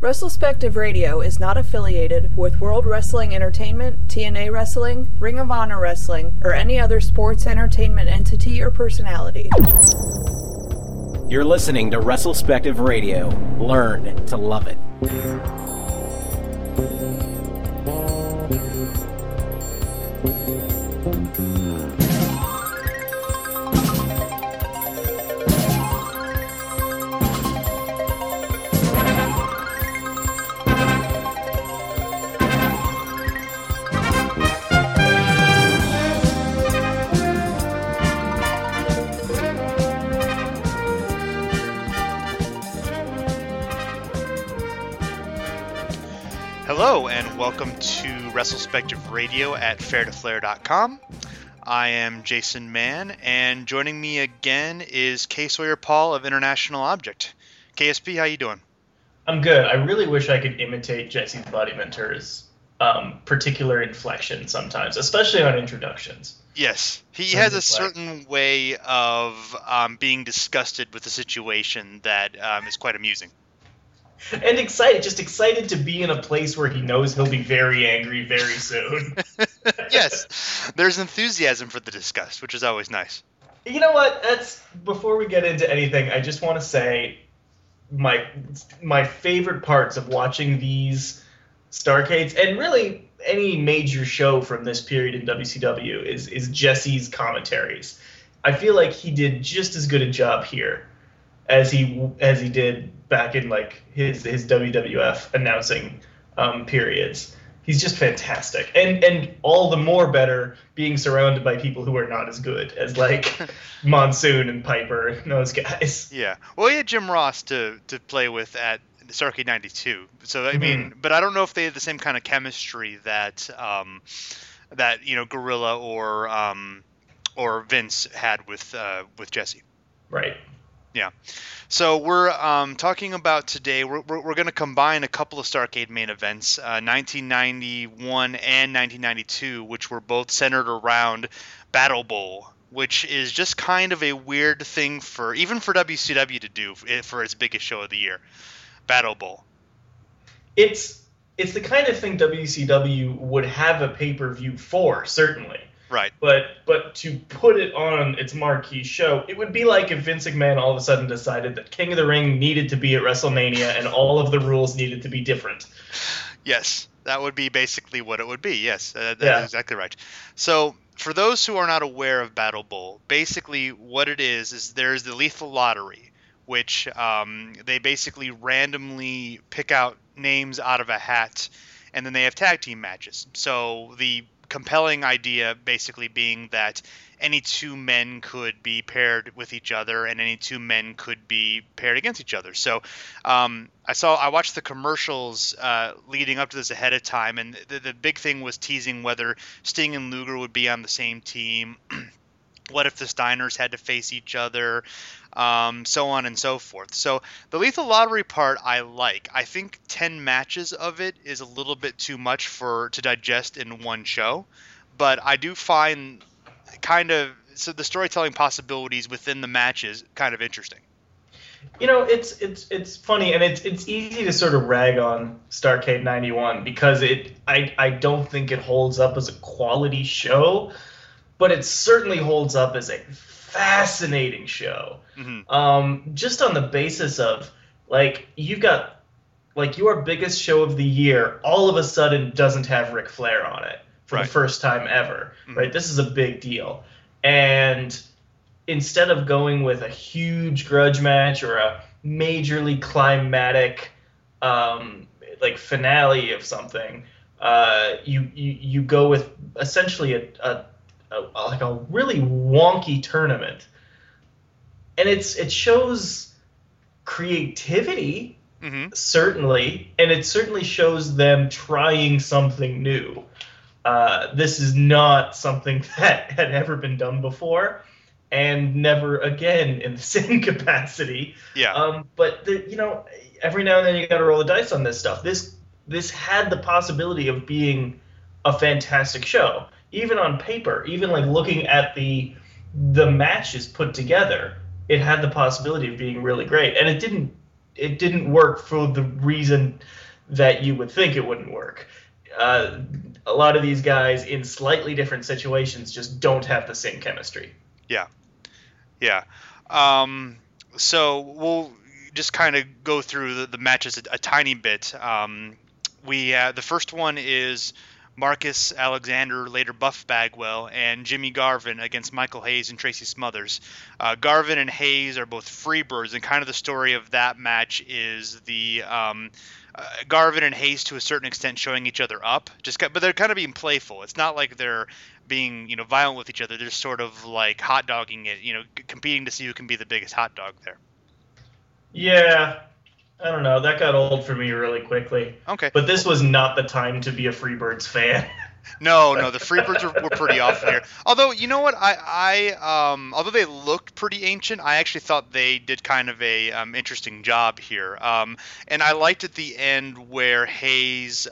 WrestleSpective Radio is not affiliated with World Wrestling Entertainment, TNA Wrestling, Ring of Honor Wrestling, or any other sports entertainment entity or personality. You're listening to WrestleSpective Radio. Learn to love it. Hello and welcome to WrestleSpective Radio at FairToFlair.com. I am Jason Mann, and joining me again is K. Sawyer Paul of International Object. KSP, how you doing? I'm good. I really wish I could imitate Jesse's Body Venture's particular inflection sometimes, especially on introductions. Yes, he has a certain way of being disgusted with the situation that is quite amusing. And excited to be in a place where he knows he'll be very angry very soon. Yes, there's enthusiasm for the disgust, which is always nice. You know what? Before we get into anything, I just want to say my favorite parts of watching these Starrcades, and really any major show from this period in WCW, is Jesse's commentaries. I feel like he did just as good a job here as he did back in like his WWF announcing periods. He's just fantastic, and all the more better being surrounded by people who are not as good as like Monsoon and Piper and those guys. Yeah, well, he had Jim Ross to play with at Starrcade '92, so I mean, but I don't know if they had the same kind of chemistry that Gorilla or Vince had with Jesse. Right. Yeah. So we're talking about today, we're going to combine a couple of Starrcade main events, 1991 and 1992, which were both centered around Battle Bowl, which is just kind of a weird thing even for WCW to do for its biggest show of the year, Battle Bowl. It's the kind of thing WCW would have a pay-per-view for, certainly. Right. But to put it on its marquee show, it would be like if Vince McMahon all of a sudden decided that King of the Ring needed to be at WrestleMania and all of the rules needed to be different. Yes, that would be basically what it would be. Yes, that's exactly right. So for those who are not aware of Battle Bowl, basically what it is there's the Lethal Lottery, which they basically randomly pick out names out of a hat, and then they have tag team matches. So the compelling idea basically being that any two men could be paired with each other and any two men could be paired against each other. So I watched the commercials leading up to this ahead of time, and the big thing was teasing whether Sting and Luger would be on the same team. What if the Steiners had to face each other, so on and so forth. So the Lethal Lottery part I like. I think 10 matches of it is a little bit too much to digest in one show, but I do find so the storytelling possibilities within the matches kind of interesting. You know, it's funny, and it's easy to sort of rag on Starrcade '91 because I don't think it holds up as a quality show, but it certainly holds up as a fascinating show. Mm-hmm. Just on the basis of, like, you've got, like, your biggest show of the year all of a sudden doesn't have Ric Flair on it for the first time ever, mm-hmm. right? This is a big deal. And instead of going with a huge grudge match or a majorly climatic, like, finale of something, you go with essentially a really wonky tournament, and it shows creativity, mm-hmm. certainly, and it certainly shows them trying something new. This is not something that had ever been done before, and never again in the same capacity. Yeah. But every now and then you got to roll the dice on this stuff. This had the possibility of being a fantastic show. Even on paper, even like looking at the matches put together, it had the possibility of being really great. And it it didn't work for the reason that you would think it wouldn't work. A lot of these guys in slightly different situations just don't have the same chemistry. Yeah. So we'll just kind of go through the matches a tiny bit. The first one is Marcus Alexander, later Buff Bagwell, and Jimmy Garvin against Michael Hayes and Tracy Smothers. Garvin and Hayes are both freebirds, and kind of the story of that match is the Garvin and Hayes to a certain extent showing each other up, but they're kind of being playful. It's not like they're being violent with each other. They're sort of like hot dogging it, competing to see who can be the biggest hot dog there. Yeah. I don't know. That got old for me really quickly. Okay. But this was not the time to be a Freebirds fan. No, the Freebirds were pretty off there. Although, you know what? Although they looked pretty ancient, I actually thought they did kind of a interesting job here. And I liked at the end where Hayes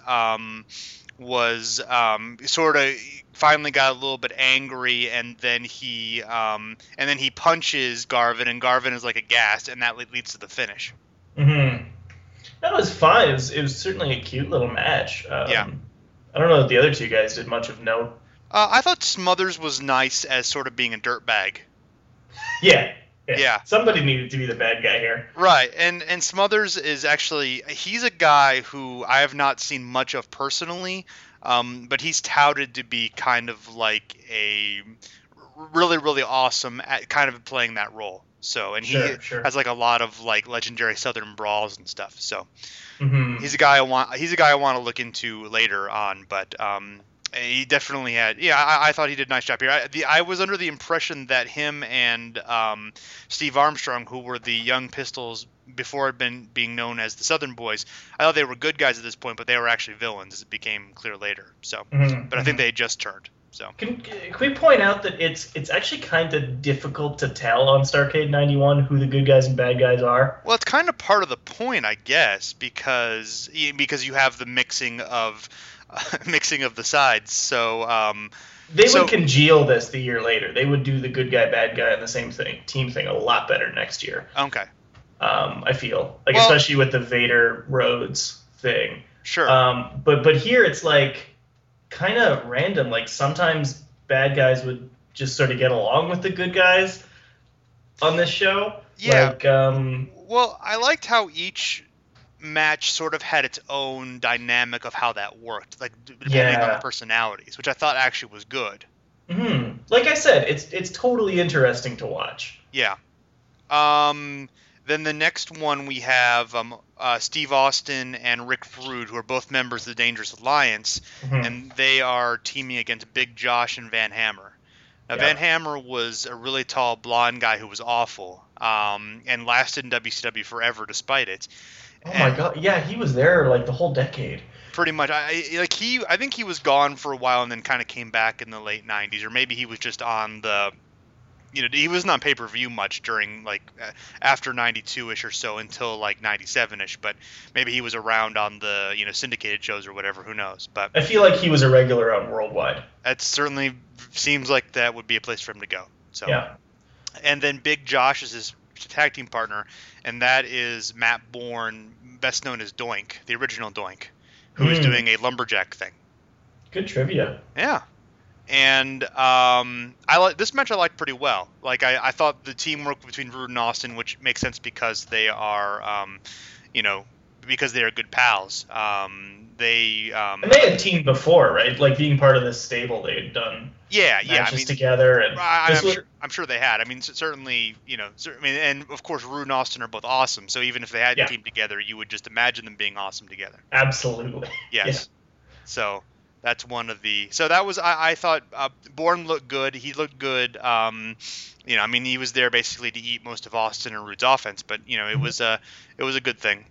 was sort of finally got a little bit angry, and then he punches Garvin, and Garvin is like aghast, and that leads to the finish. Mm-hmm. That was fine. It was certainly a cute little match. Yeah. I don't know if the other two guys did much of note. I thought Smothers was nice as sort of being a dirtbag. Yeah. Yeah. Somebody needed to be the bad guy here. Right. And Smothers is actually, he's a guy who I have not seen much of personally, but he's touted to be kind of like a really, really awesome at kind of playing that role. So, and he has like a lot of like legendary Southern brawls and stuff. So he's a guy I want to look into later on, but he definitely had. Yeah, I thought he did a nice job here. I was under the impression that him and Steve Armstrong, who were the Young Pistols before being known as the Southern Boys, I thought they were good guys at this point, but they were actually villains, as it became clear later. So, but I think they had just turned. So can we point out that it's actually kind of difficult to tell on Starrcade 91 who the good guys and bad guys are? Well, it's kind of part of the point, I guess, because you have the mixing of the sides. So they would congeal this the year later. They would do the good guy, bad guy, and the same team thing a lot better next year. Okay. I feel like, especially with the Vader Rhodes thing. Sure. But here it's like kind of random. Like sometimes bad guys would just sort of get along with the good guys on this show. Yeah. Like, well, I liked how each match sort of had its own dynamic of how that worked, like depending on the personalities, which I thought actually was good. Mm-hmm. Like I said, it's totally interesting to watch. Yeah. Then the next one we have Steve Austin and Rick Rude, who are both members of the Dangerous Alliance, and they are teaming against Big Josh and Van Hammer. Now, Van Hammer was a really tall blonde guy who was awful, and lasted in WCW forever despite it. My God! Yeah, he was there like the whole decade. Pretty much. I think he was gone for a while and then kind of came back in the late '90s, or maybe he was just on the. He wasn't on pay-per-view much during after 92-ish or so until like 97-ish, but maybe he was around on the syndicated shows or whatever. Who knows? But I feel like he was a regular on Worldwide. That certainly seems like that would be a place for him to go. So yeah. And then Big Josh is his tag team partner, and that is Matt Bourne, best known as Doink, the original Doink, who is doing a lumberjack thing. Good trivia. Yeah. And this match I liked pretty well. Like I thought the teamwork between Rude and Austin, which makes sense because they are, because they are good pals. And they had teamed before, right? Like being part of this stable, they had done matches together. And I'm sure they had. I mean, certainly, and of course, Rude and Austin are both awesome. So even if they hadn't teamed together, you would just imagine them being awesome together. Absolutely. Yes. Yeah. So. That's one of the. So that was. I thought Bourne looked good. He looked good. He was there basically to eat most of Austin and Rude's offense, but it was a good thing.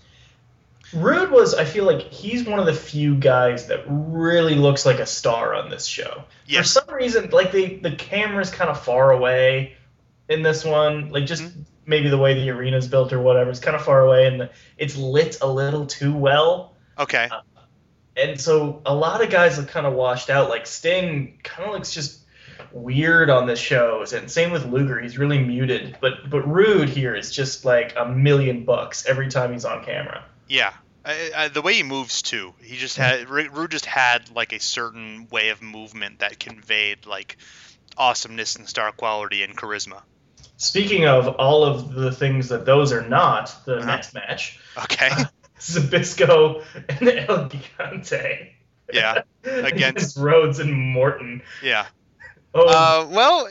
Rude was. I feel like he's one of the few guys that really looks like a star on this show. Yes. For some reason, like the camera's kind of far away in this one. Like just maybe the way the arena's built or whatever. It's kind of far away, and it's lit a little too well. Okay. And so a lot of guys look kind of washed out. Like Sting kind of looks just weird on the shows, and same with Luger. He's really muted, but Rude here is just like $1,000,000 every time he's on camera. Yeah. The way he moves too, Rude just had like a certain way of movement that conveyed like awesomeness and star quality and charisma. Speaking of all of the things that those are not, the next match. Okay. Zbyszko and El Gigante. Yeah. Against Rhodes and Morton. Yeah. Oh. Well,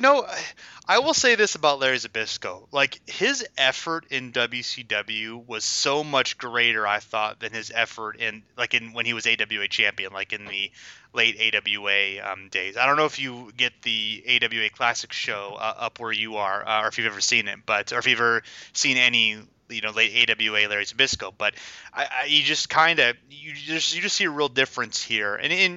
I will say this about Larry Zbyszko. Like, his effort in WCW was so much greater, I thought, than his effort when he was AWA champion, like in the late AWA days. I don't know if you get the AWA Classic show up where you are, or if you've ever seen it, or if you've ever seen any late AWA Larry Zbyszko, but you just see a real difference here. And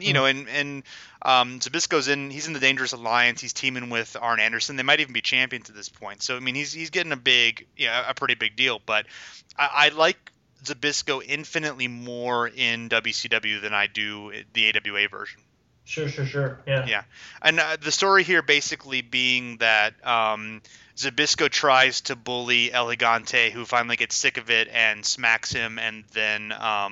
Zbyszko's he's in the Dangerous Alliance. He's teaming with Arn Anderson. They might even be champions at this point. So I mean, he's getting a pretty big deal. But I like Zbyszko infinitely more in WCW than I do the AWA version. Sure. Yeah. Yeah. And the story here basically being that Zbyszko tries to bully El Gigante, who finally gets sick of it and smacks him, and then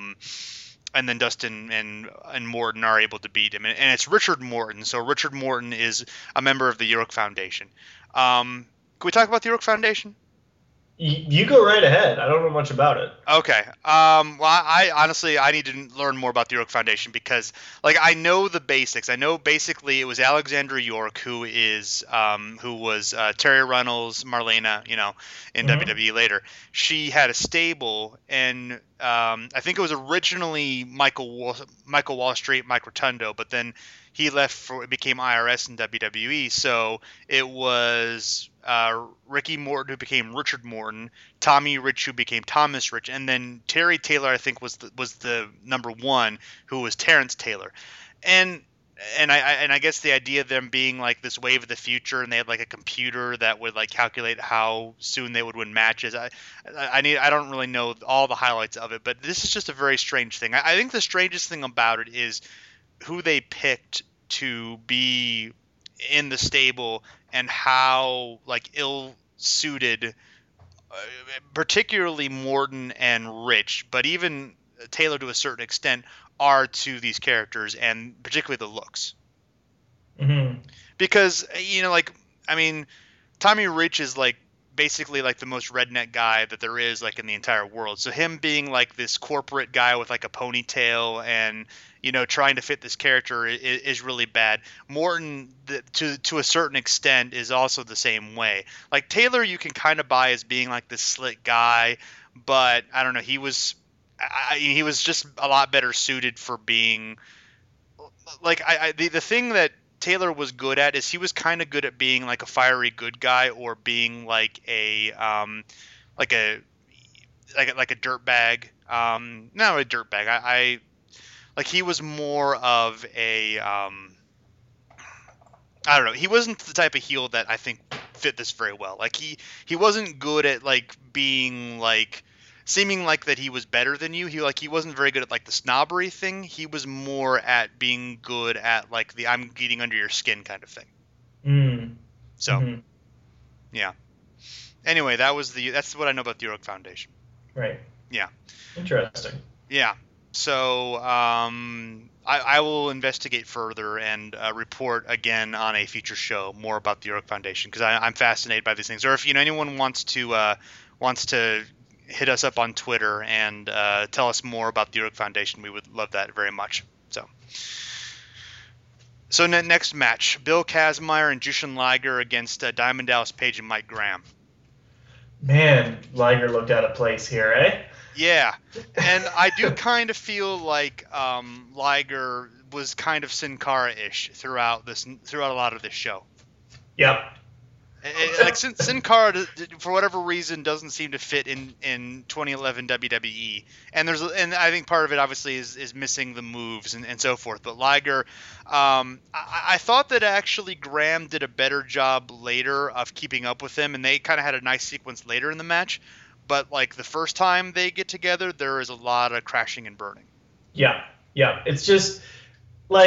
Dustin and Morton are able to beat him. And it's Richard Morton. So Richard Morton is a member of the York Foundation. Can we talk about the York Foundation? You go right ahead. I don't know much about it. Okay. Well, I honestly need to learn more about the York Foundation because, like, I know the basics. I know basically it was Alexandra York who was Terry Runnels, Marlena, in WWE later. She had a stable, and I think it was originally Michael Wall Street, Mike Rotundo, but then he left it became IRS in WWE. So it was Ricky Morton who became Richard Morton, Tommy Rich who became Thomas Rich, and then Terry Taylor I think was the number one, who was Terrence Taylor. And I guess the idea of them being like this wave of the future, and they had like a computer that would like calculate how soon they would win matches. I don't really know all the highlights of it, but this is just a very strange thing. I think the strangest thing about it is who they picked to be in the stable and how like ill-suited, particularly Morton and Rich, but even Taylor to a certain extent, are to these characters, and particularly the looks. Mm-hmm. Because Tommy Rich is like basically like the most redneck guy that there is like in the entire world. So him being like this corporate guy with like a ponytail and trying to fit this character is really bad. Morton, to a certain extent, is also the same way. Like Taylor, you can kind of buy as being like this slick guy, but I don't know. He was just a lot better suited for being like the thing that Taylor was good at is he was kind of good at being like a fiery good guy, or being like a dirtbag. Not a dirtbag. Like he was more of a I don't know. He wasn't the type of heel that I think fit this very well. Like he wasn't good at like being like seeming like that he was better than you. He wasn't very good at like the snobbery thing. He was more at being good at like the I'm getting under your skin kind of thing. Mm. So yeah. Anyway, that's what I know about the York Foundation. Right. Yeah. Interesting. Yeah. So I will investigate further and report again on a future show more about the York Foundation, because I'm fascinated by these things. Or if anyone wants to hit us up on Twitter and tell us more about the York Foundation, we would love that very much. So next match, Bill Kazmaier and Jushin Liger against Diamond Dallas Page and Mike Graham. Man, Liger looked out of place here, eh? Yeah, and I do kind of feel like Liger was kind of Sin Cara-ish throughout a lot of this show. Yep. Like Sin Cara, for whatever reason, doesn't seem to fit in 2011 WWE, and I think part of it obviously is missing the moves and so forth. But Liger, I thought that actually Graham did a better job later of keeping up with him, and they kind of had a nice sequence later in the match. But like the first time they get together, there is a lot of crashing and burning. Yeah. It's just like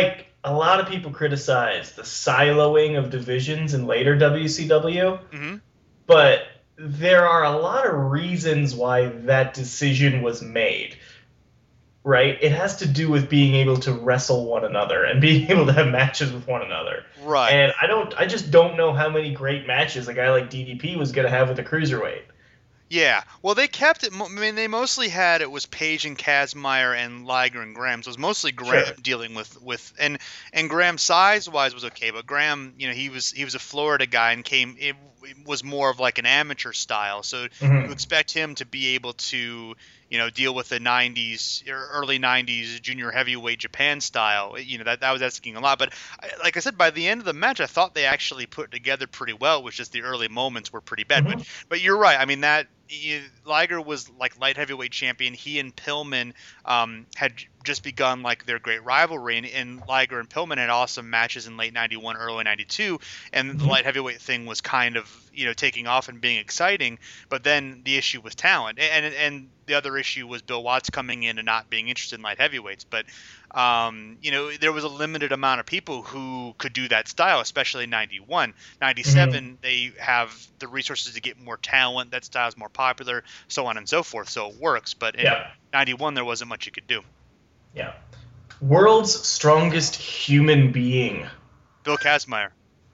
a lot of people criticize the siloing of divisions in later WCW, but there are a lot of reasons why that decision was made. Right? It has to do with being able to wrestle one another and being able to have matches with one another. Right. And I just don't know how many great matches a guy like DDP was going to have with a cruiserweight. Yeah. Well, they kept it. I mean, they mostly had it was Page and Kazmaier and Liger and Graham. So it was mostly Graham dealing with and Graham size wise was okay, but Graham, he was a Florida guy and it was more of like an amateur style. So you expect him to be able to deal with the 90s or early 90s junior heavyweight Japan style. That was asking a lot. But like I said, by the end of the match, I thought they actually put it together pretty well. It was just the early moments were pretty bad. But you're right. I mean, Liger was like light heavyweight champion. He and Pillman had just begun like their great rivalry, and Liger and Pillman had awesome matches in late 91, early 92, and the light heavyweight thing was kind of taking off and being exciting. But then the issue was talent, and the other issue was Bill Watts coming in and not being interested in light heavyweights. But there was a limited amount of people who could do that style, especially in 91. 97, they have the resources to get more talent. That style is more popular, so on and so forth. So it works. But in 91, there wasn't much you could do. Yeah. World's strongest human being. Bill Kazmaier.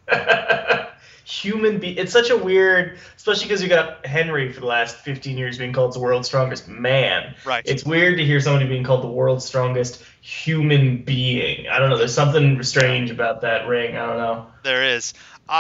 Human being. It's such a weird, especially because you got Henry for the last 15 years being called the world's strongest man. Right. It's weird to hear somebody being called the world's strongest human being. I don't know. There's something strange about that ring. I don't know. There is.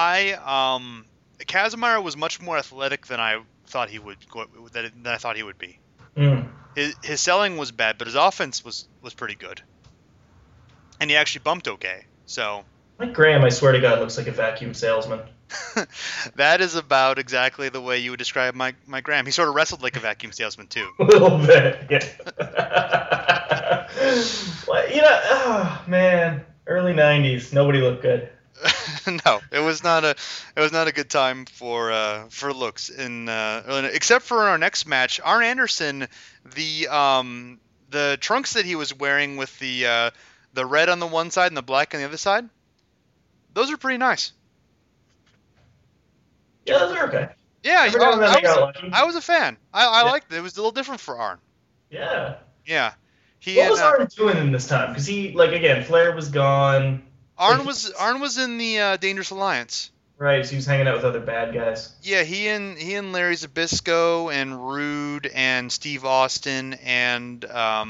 Kazmaier was much more athletic than I thought he would be. His selling was bad, but his offense was pretty good, and he actually bumped okay. So, Mike Graham, I swear to God, looks like a vacuum salesman. That is about exactly the way you would describe Mike Graham. He sort of wrestled like a vacuum salesman too. A little bit, yeah. Well, oh man, early '90s, nobody looked good. No, it was not a good time for looks in except for our next match. Arn Anderson, the trunks that he was wearing with the red on the one side and the black on the other side, those are pretty nice. Yeah, those are okay. Yeah, I was a fan. I liked it. It was a little different for Arn. Yeah. Yeah. What was Arn doing in this time? Because again, Flair was gone. Arn was in the Dangerous Alliance. Right, so he was hanging out with other bad guys. Yeah, he and Larry Zbyszko and Rude and Steve Austin and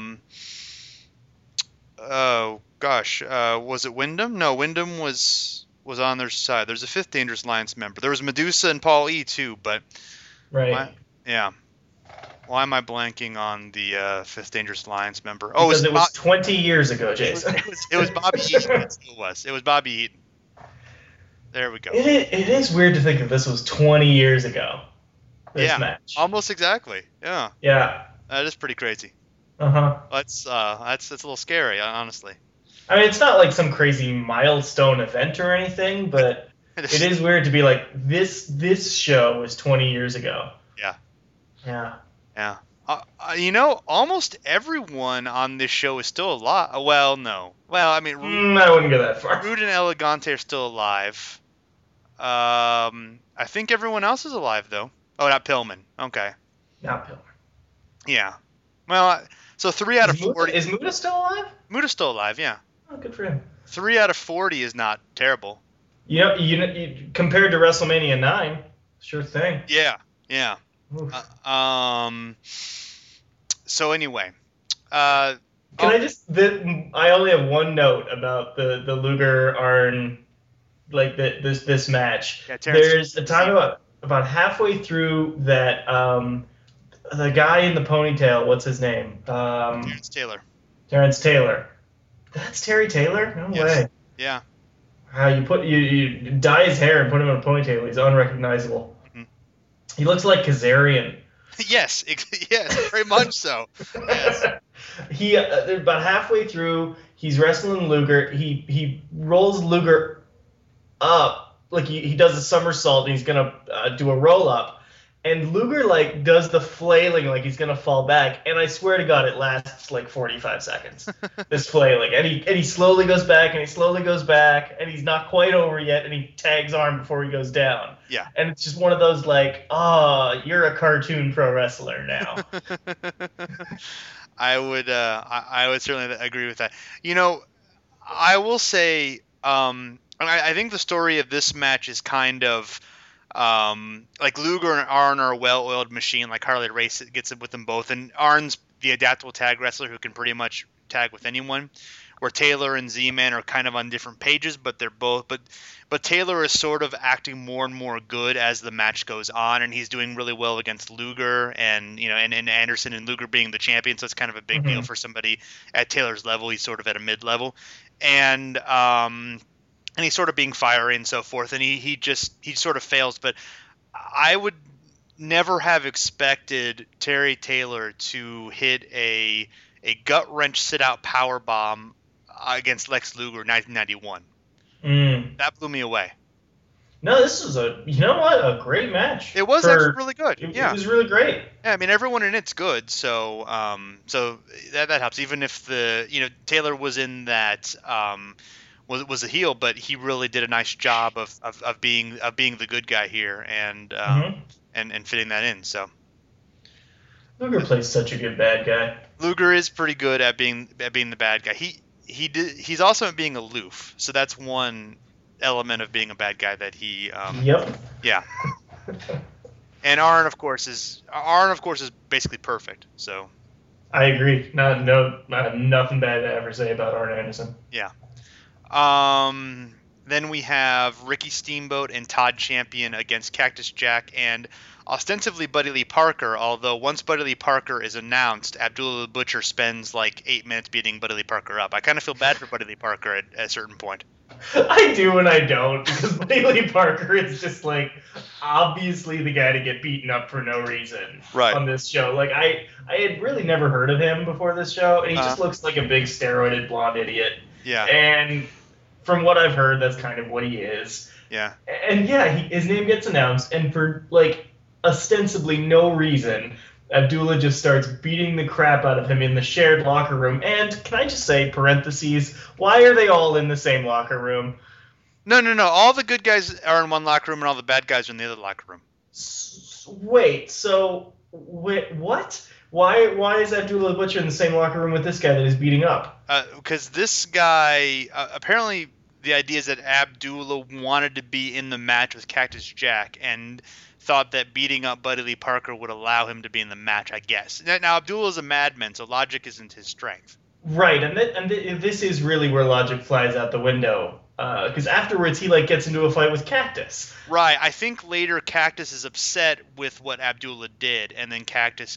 was it Wyndham? No, Wyndham was on their side. There's a fifth Dangerous Alliance member. There was Medusa and Paul E too, but right. Why am I blanking on the fifth Dangerous Alliance member? Oh, because it was 20 years ago, Jason. It was Bobby Eaton. It was Bobby Eaton. There we go. It is weird to think that this was 20 years ago. This match. Almost exactly. Yeah. Yeah. That is pretty crazy. That's a little scary, honestly. I mean, it's not like some crazy milestone event or anything, but it is weird to be like this show was 20 years ago. Yeah. Yeah. Yeah. Almost everyone on this show is still alive. Well, no. Well, I mean, I wouldn't go that far. Rude and Elegante are still alive. I think everyone else is alive, though. Oh, not Pillman. Okay. Not Pillman. Yeah. Well, so 3 out of 40. Is Muta still alive? Muta's still alive, yeah. Oh, good for him. 3 out of 40 is not terrible. You compared to WrestleMania 9, sure thing. Yeah. So anyway, I only have one note about the Luger Arn, like this match. Yeah, there's a time about halfway through that the guy in the ponytail, what's his name? Terrence Taylor. Terrence Taylor. That's Terry Taylor? No way. Yeah. How you dye his hair and put him in a ponytail? He's unrecognizable. Mm-hmm. He looks like Kazarian. Yes, very much so. Yes. He about halfway through, he's wrestling Luger. He rolls Luger up like he does a somersault and he's gonna do a roll up, and Luger like does the flailing like he's gonna fall back, and I swear to God it lasts like 45 seconds. This flailing, and he slowly goes back, and he slowly goes back, and he's not quite over yet, and he tags Arn before he goes down. Yeah. And it's just one of those like, you're a cartoon pro wrestler now. I would certainly agree with that. You know, I will say, I think the story of this match is kind of like Luger and Arn are a well-oiled machine. Like Harley Race gets it with them both, and Arn's the adaptable tag wrestler who can pretty much tag with anyone. Where Taylor and Z-Man are kind of on different pages, but they're both. But Taylor is sort of acting more and more good as the match goes on, and he's doing really well against Luger, and and Anderson, and Luger being the champion, so it's kind of a big deal for somebody at Taylor's level. He's sort of at a mid-level, and he's sort of being fiery and so forth, and he sort of fails. But I would never have expected Terry Taylor to hit a gut wrench sit out power bomb against Lex Luger in 1991. That blew me away. No, this was a great match. It was actually really good. It was really great. Yeah, I mean everyone in it's good, so that helps. Even if Taylor was in that was a heel, but he really did a nice job of being the good guy here and fitting that in. So Luger plays such a good bad guy. Luger is pretty good at being the bad guy. He's also at being aloof, so that's one element of being a bad guy that he. Yep. Yeah. And Arn, of course, is basically perfect. So. I agree. Nothing bad to ever say about Arn Anderson. Yeah. Then we have Ricky Steamboat and Todd Champion against Cactus Jack and ostensibly Buddy Lee Parker, although once Buddy Lee Parker is announced, Abdullah the Butcher spends like 8 minutes beating Buddy Lee Parker up. I kind of feel bad for Buddy Lee Parker at a certain point. I do and I don't, because Buddy Lee Parker is just like obviously the guy to get beaten up for no reason on this show. Like I had really never heard of him before this show, and he just looks like a big steroided blonde idiot. Yeah. And from what I've heard, that's kind of what he is. Yeah. And yeah, his name gets announced, and for like ostensibly no reason, Abdullah just starts beating the crap out of him in the shared locker room. And can I just say, parentheses, why are they all in the same locker room? No. All the good guys are in one locker room, and all the bad guys are in the other locker room. Wait, what? Why is Abdullah the Butcher in the same locker room with this guy that he's beating up? Because this guy, apparently the idea is that Abdullah wanted to be in the match with Cactus Jack and thought that beating up Buddy Lee Parker would allow him to be in the match, I guess. Now, Abdullah's a madman, so logic isn't his strength. Right, and this is really where logic flies out the window. Because afterwards he gets into a fight with Cactus. Right, I think later Cactus is upset with what Abdullah did, and then Cactus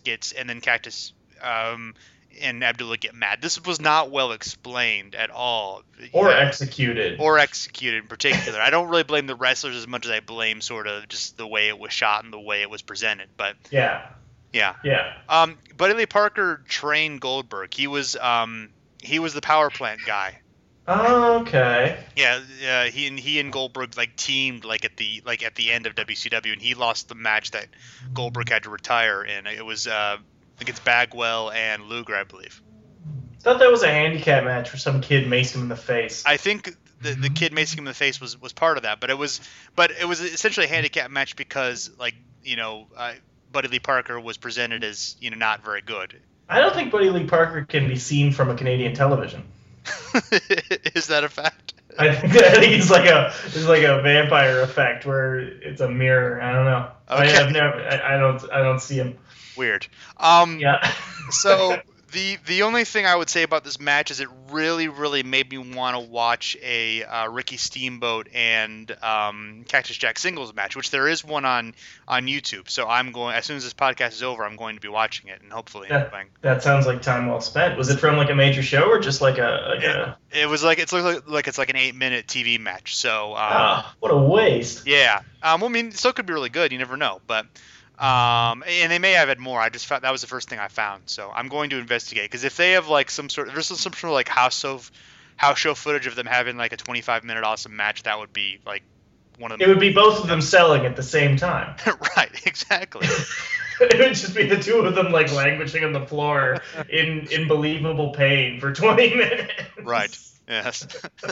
and Abdullah get mad. This was not well explained at all. Or executed in particular. I don't really blame the wrestlers as much as I blame sort of just the way it was shot and the way it was presented. But yeah. Buddy Lee Parker trained Goldberg. He was the power plant guy. Oh, okay. Yeah, he and Goldberg teamed at the end of WCW, and he lost the match that Goldberg had to retire in. It was against Bagwell and Luger, I believe. I thought that was a handicap match where some kid maced him in the face. I think the kid macing him in the face was part of that, but it was essentially a handicap match because Buddy Lee Parker was presented as not very good. I don't think Buddy Lee Parker can be seen from a Canadian television. Is that a fact? I think it's like a vampire effect where it's a mirror. I don't know. Okay. I don't see him. Weird. Yeah. So the only thing I would say about this match is it really, really made me want to watch a Ricky Steamboat and Cactus Jack singles match, which there is one on YouTube. So I'm going, as soon as this podcast is over, I'm going to be watching it and hopefully enjoying. That sounds like time well spent. Was it from a major show or just a? It was it's an 8-minute TV match. So what a waste. Yeah. I mean, it still could be really good. You never know, but. And they may have had more. I just found that was the first thing I found, so I'm going to investigate. Because if they have some sort of house show footage of them having a 25-minute awesome match, that would be one of them. It would be both of them selling at the same time. Right, exactly. It would just be the two of them like languishing on the floor in unbelievable pain for 20 minutes. Right. Yes.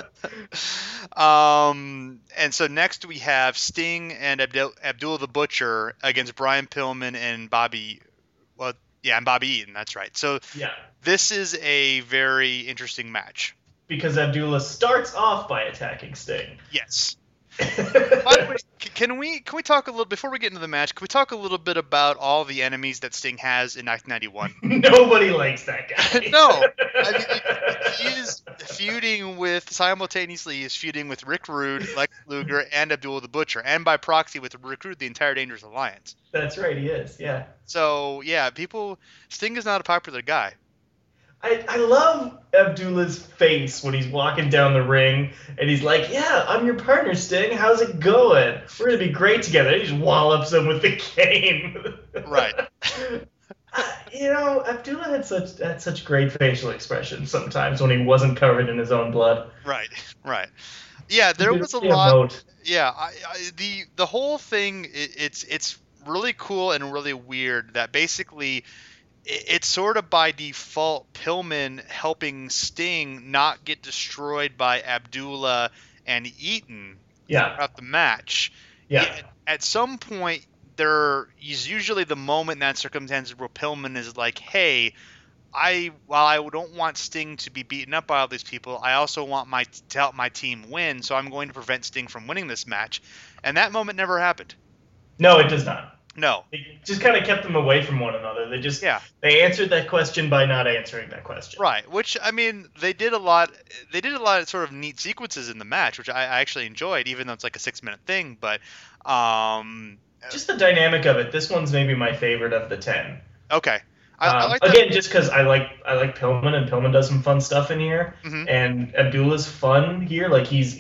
And so next we have Sting and Abdullah the Butcher against Brian Pillman and Bobby. Well, yeah, and Bobby Eaton. That's right. So this is a very interesting match because Abdullah starts off by attacking Sting. Yes. By the way, can we talk a little before we get into the match? Can we talk a little bit about all the enemies that Sting has in 1991? Nobody likes that guy. No, I mean, he is feuding with Rick Rude, Lex Luger, and Abdullah the Butcher, and by proxy with Rick Rude, the entire Dangerous Alliance. That's right, he is. Yeah. So yeah, Sting is not a popular guy. I love Abdullah's face when he's walking down the ring and he's like, "Yeah, I'm your partner, Sting. How's it going? We're gonna be great together." He just wallops him with the cane. Right. Abdullah had such great facial expressions sometimes when he wasn't covered in his own blood. Right. Yeah, there was a lot. Yeah, the whole thing. It's really cool and really weird that basically. It's sort of by default Pillman helping Sting not get destroyed by Abdullah and Eaton throughout the match. Yeah. At some point, there is usually the moment in that circumstance where Pillman is like, hey, while I don't want Sting to be beaten up by all these people, I also want to help my team win, so I'm going to prevent Sting from winning this match. And that moment never happened. No, it does not. No. They just kind of kept them away from one another. They answered that question by not answering that question. Right, which, I mean, they did a lot of sort of neat sequences in the match, which I actually enjoyed, even though it's like a 6-minute thing, but... just the dynamic of it. This one's maybe my favorite of the 10. Okay. I like again, just because I like Pillman, and Pillman does some fun stuff in here, mm-hmm. and Abdullah's fun here. Like he's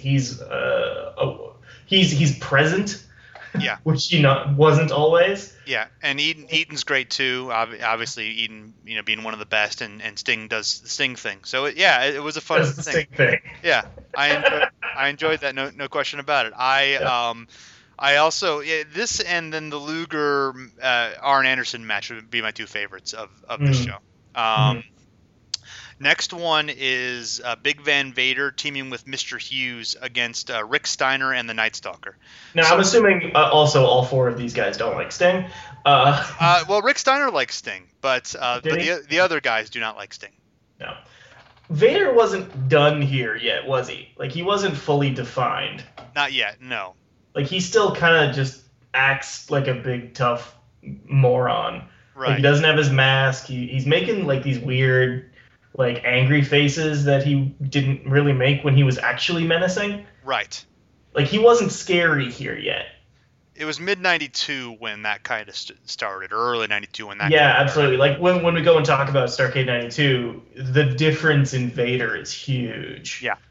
present. Yeah. Which he wasn't always. Yeah, and Eaton's great too. Obviously, Eaton, being one of the best, and Sting does the Sting thing. So it was a fun thing. Sting thing. Yeah, I enjoyed that. No question about it. I also this and then the Luger Arn Anderson match would be my two favorites of this show. Next one is Big Van Vader teaming with Mr. Hughes against Rick Steiner and the Night Stalker. Now, I'm assuming also all four of these guys don't like Sting. Well, Rick Steiner likes Sting, but the other guys do not like Sting. No. Vader wasn't done here yet, was he? Like, he wasn't fully defined. Not yet, no. Like, he still kind of just acts like a big, tough moron. Right. Like, he doesn't have his mask. He's making, like, these weird... like angry faces that he didn't really make when he was actually menacing. Right. Like he wasn't scary here yet. It was mid-92 when that kind of started, or early 92 when that Yeah, absolutely. Like when we go and talk about Starrcade 92, the difference in Vader is huge. Yeah.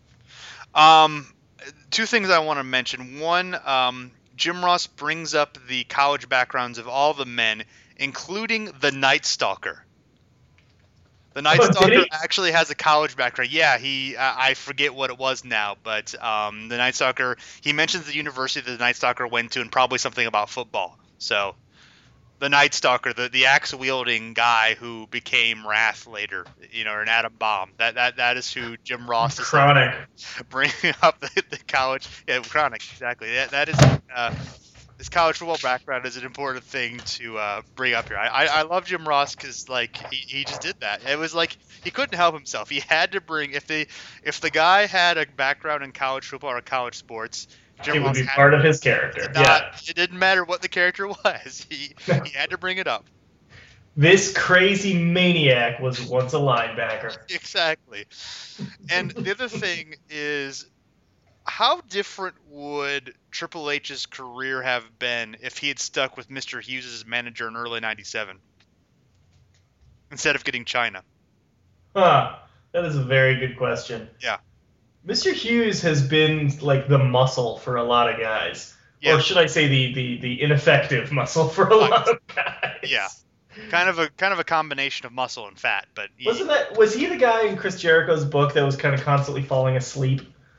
Two things I want to mention. One, Jim Ross brings up the college backgrounds of all the men, including the Night Stalker. The Night Stalker actually has a college background. Yeah, I forget what it was now, but the Night Stalker, he mentions the university that the Night Stalker went to and probably something about football. So the Night Stalker, the axe-wielding guy who became Wrath later, or an atom bomb, that is who Jim Ross is Chronic. Bringing up the college. Yeah, Chronic, exactly. That is... His college football background is an important thing to bring up here. I love Jim Ross because he just did that. It was like he couldn't help himself. He had to bring if the guy had a background in college football or college sports, Jim Ross would be part of his character. It didn't matter what the character was. He had to bring it up. This crazy maniac was once a linebacker. Exactly. And the other thing is, how different would Triple H's career have been if he had stuck with Mr. Hughes as manager in early 97 instead of getting China? That is a very good question. Yeah. Mr. Hughes has been like the muscle for a lot of guys. Yeah. Or should I say the ineffective muscle for a lot of guys. Yeah. Kind of a combination of muscle and fat, but was he the guy in Chris Jericho's book that was kind of constantly falling asleep?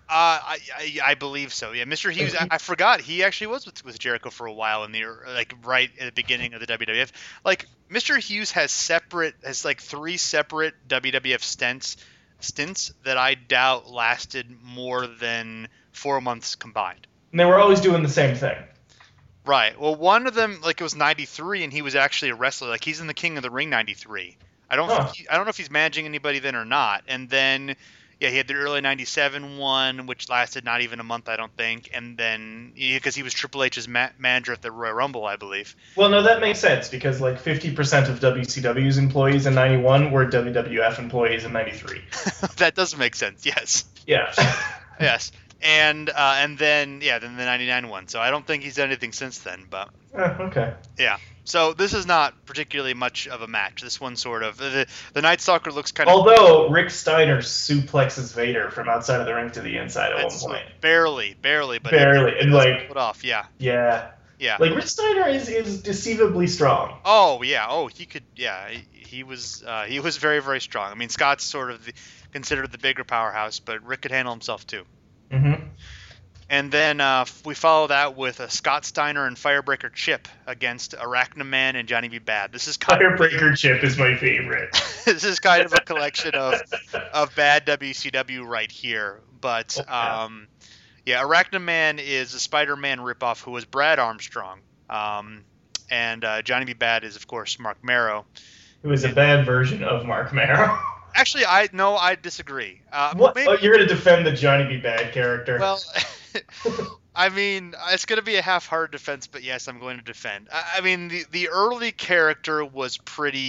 I believe so. Yeah, Mr. Hughes. I forgot he actually was with Jericho for a while in the right at the beginning of the WWF. Like Mr. Hughes has 3 separate WWF stints that I doubt lasted more than 4 months combined. And they were always doing the same thing. Right. Well, one of them it was 93, and he was actually a wrestler. Like he's in the King of the Ring 93. I don't know if he's managing anybody then or not. And then. Yeah, he had the early 97 one, which lasted not even a month, I don't think. And then, because he was Triple H's manager at the Royal Rumble, I believe. Well, no, that makes sense, because 50% of WCW's employees in 91 were WWF employees in 93. That does make sense, yes. Yeah. Yes. And then the 99 one. So I don't think he's done anything since then, but... okay. Yeah. So this is not particularly much of a match. This one sort of the Night Stalker looks kind of. Although Rick Steiner suplexes Vader from outside of the ring to the inside at one point. Barely, but barely, and put off. Yeah. Yeah. Yeah. Like Rick Steiner is deceivably strong. Oh yeah. Oh, he could. Yeah. He was very, very strong. I mean, Scott's sort of considered the bigger powerhouse, but Rick could handle himself too. Mm-hmm. And then we follow that with a Scott Steiner and Firebreaker Chip against Arachnaman and Johnny B. Bad. This is Firebreaker Chip is my favorite. This is kind of a collection of bad WCW right here. But Arachnaman is a Spider-Man ripoff who was Brad Armstrong. And Johnny B. Bad is, of course, Mark Marrow. Who is a bad version of Mark Marrow. Actually, I disagree. What? Maybe, you're going to defend the Johnny B. Bad character? Well, I mean, it's going to be a half-hearted defense, but yes, I'm going to defend. I mean, the early character was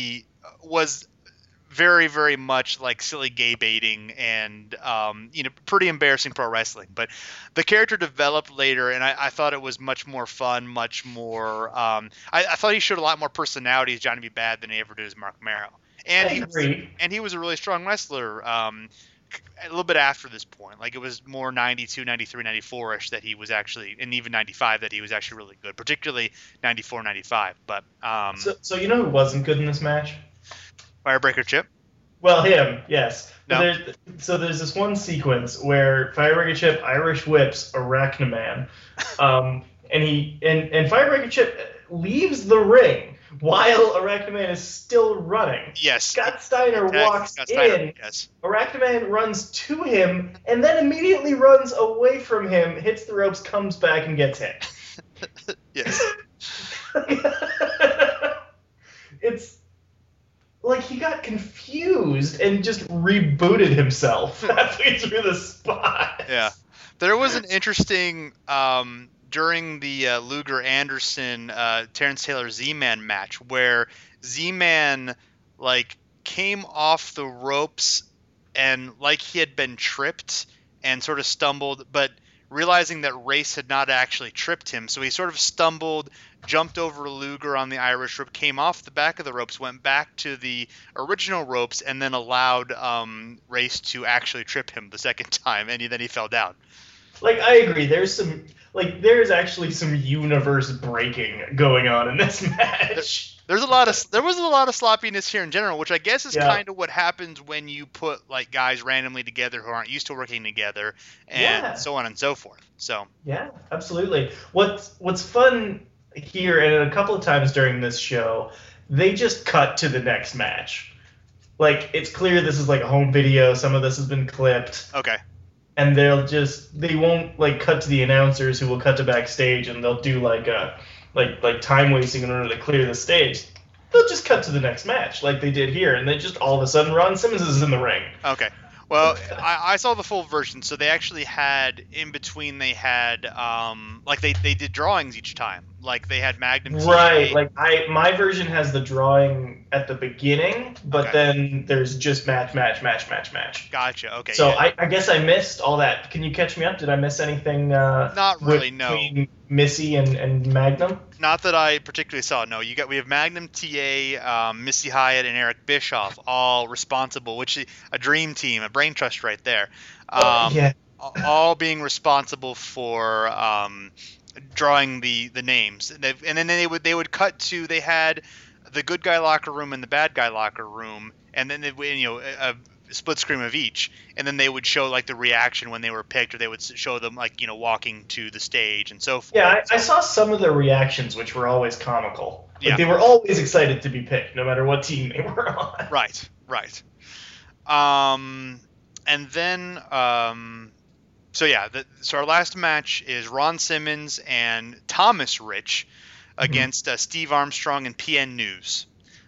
very, very much like silly gay baiting and, pretty embarrassing pro wrestling. But the character developed later, and I thought it was much more fun, much more. I thought he showed a lot more personality as Johnny B. Bad than he ever did as Mark Marrow. And he was a really strong wrestler a little bit after this point. Like it was more 92, 93, 94-ish that he was actually, and even 95 that he was actually really good, particularly 94, 95. But So you know who wasn't good in this match? Firebreaker Chip? Well, him, yes. No. There's this one sequence where Firebreaker Chip Irish whips Arachnaman, and Firebreaker Chip leaves the ring while Arachnaman is still running. Yes. Scott Steiner walks in. Yes. Arachnaman runs to him and then immediately runs away from him, hits the ropes, comes back, and gets hit. Yes. It's like he got confused and just rebooted himself halfway through the spot. Yeah. There was an interesting during the Luger Anderson Terrence Taylor Z-Man match where Z-Man came off the ropes and he had been tripped and sort of stumbled, but realizing that Race had not actually tripped him, so he sort of stumbled, jumped over Luger on the Irish rope, came off the back of the ropes, went back to the original ropes, and then allowed Race to actually trip him the second time, and then he fell down. I agree. There's actually some universe breaking going on in this match. There was a lot of sloppiness here in general, which I guess is kind of what happens when you put guys randomly together who aren't used to working together, and so on and so forth. So yeah, absolutely. What's fun here, and a couple of times during this show, they just cut to the next match. It's clear this is a home video. Some of this has been clipped. Okay. And they won't cut to the announcers who will cut to backstage, and they'll do time wasting in order to clear the stage. They'll just cut to the next match like they did here, and they just all of a sudden Ron Simmons is in the ring. Okay. Well, I saw the full version, so they actually had in between. They had they did drawings each time. They had Magnum. Right. My version has the drawing at the beginning, but then there's just match. Gotcha. Okay. So yeah. I guess I missed all that. Can you catch me up? Did I miss anything? Not really. No. Between Missy and Magnum. Not that I particularly saw. No, we have Magnum TA, Missy Hyatt, and Eric Bischoff, all responsible, which is a dream team, a brain trust right there. All being responsible for drawing the names, and then they would cut to, they had the good guy locker room and the bad guy locker room, and then split screen of each, and then they would show like the reaction when they were picked, or they would show them like, walking to the stage and so forth. Yeah, I saw some of the reactions, which were always comical. Like, yeah. They were always excited to be picked, no matter what team they were on. Right. And then, so our last match is Ron Simmons and Thomas Rich against Steve Armstrong and PN News.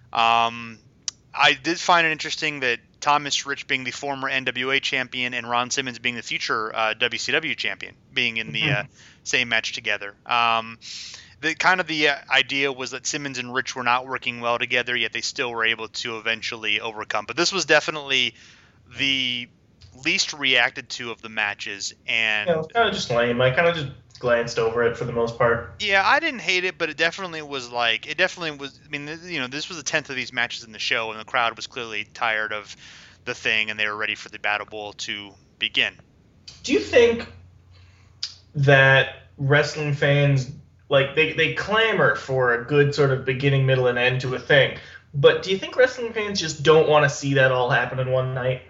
I did find it interesting that Thomas Rich being the former NWA champion and Ron Simmons being the future WCW champion being in the same match together. The idea was that Simmons and Rich were not working well together, yet they still were able to eventually overcome. But this was definitely the least reacted to of the matches, and it was kind of just lame. I kind of just glanced over it for the most part. Yeah, I didn't hate it, but it definitely was. I mean, this was the 10th of these matches in the show, and the crowd was clearly tired of the thing, and they were ready for the Battle Bowl to begin. Do you think that wrestling fans, like, they clamor for a good sort of beginning, middle, and end to a thing, but do you think wrestling fans just don't want to see that all happen in one night?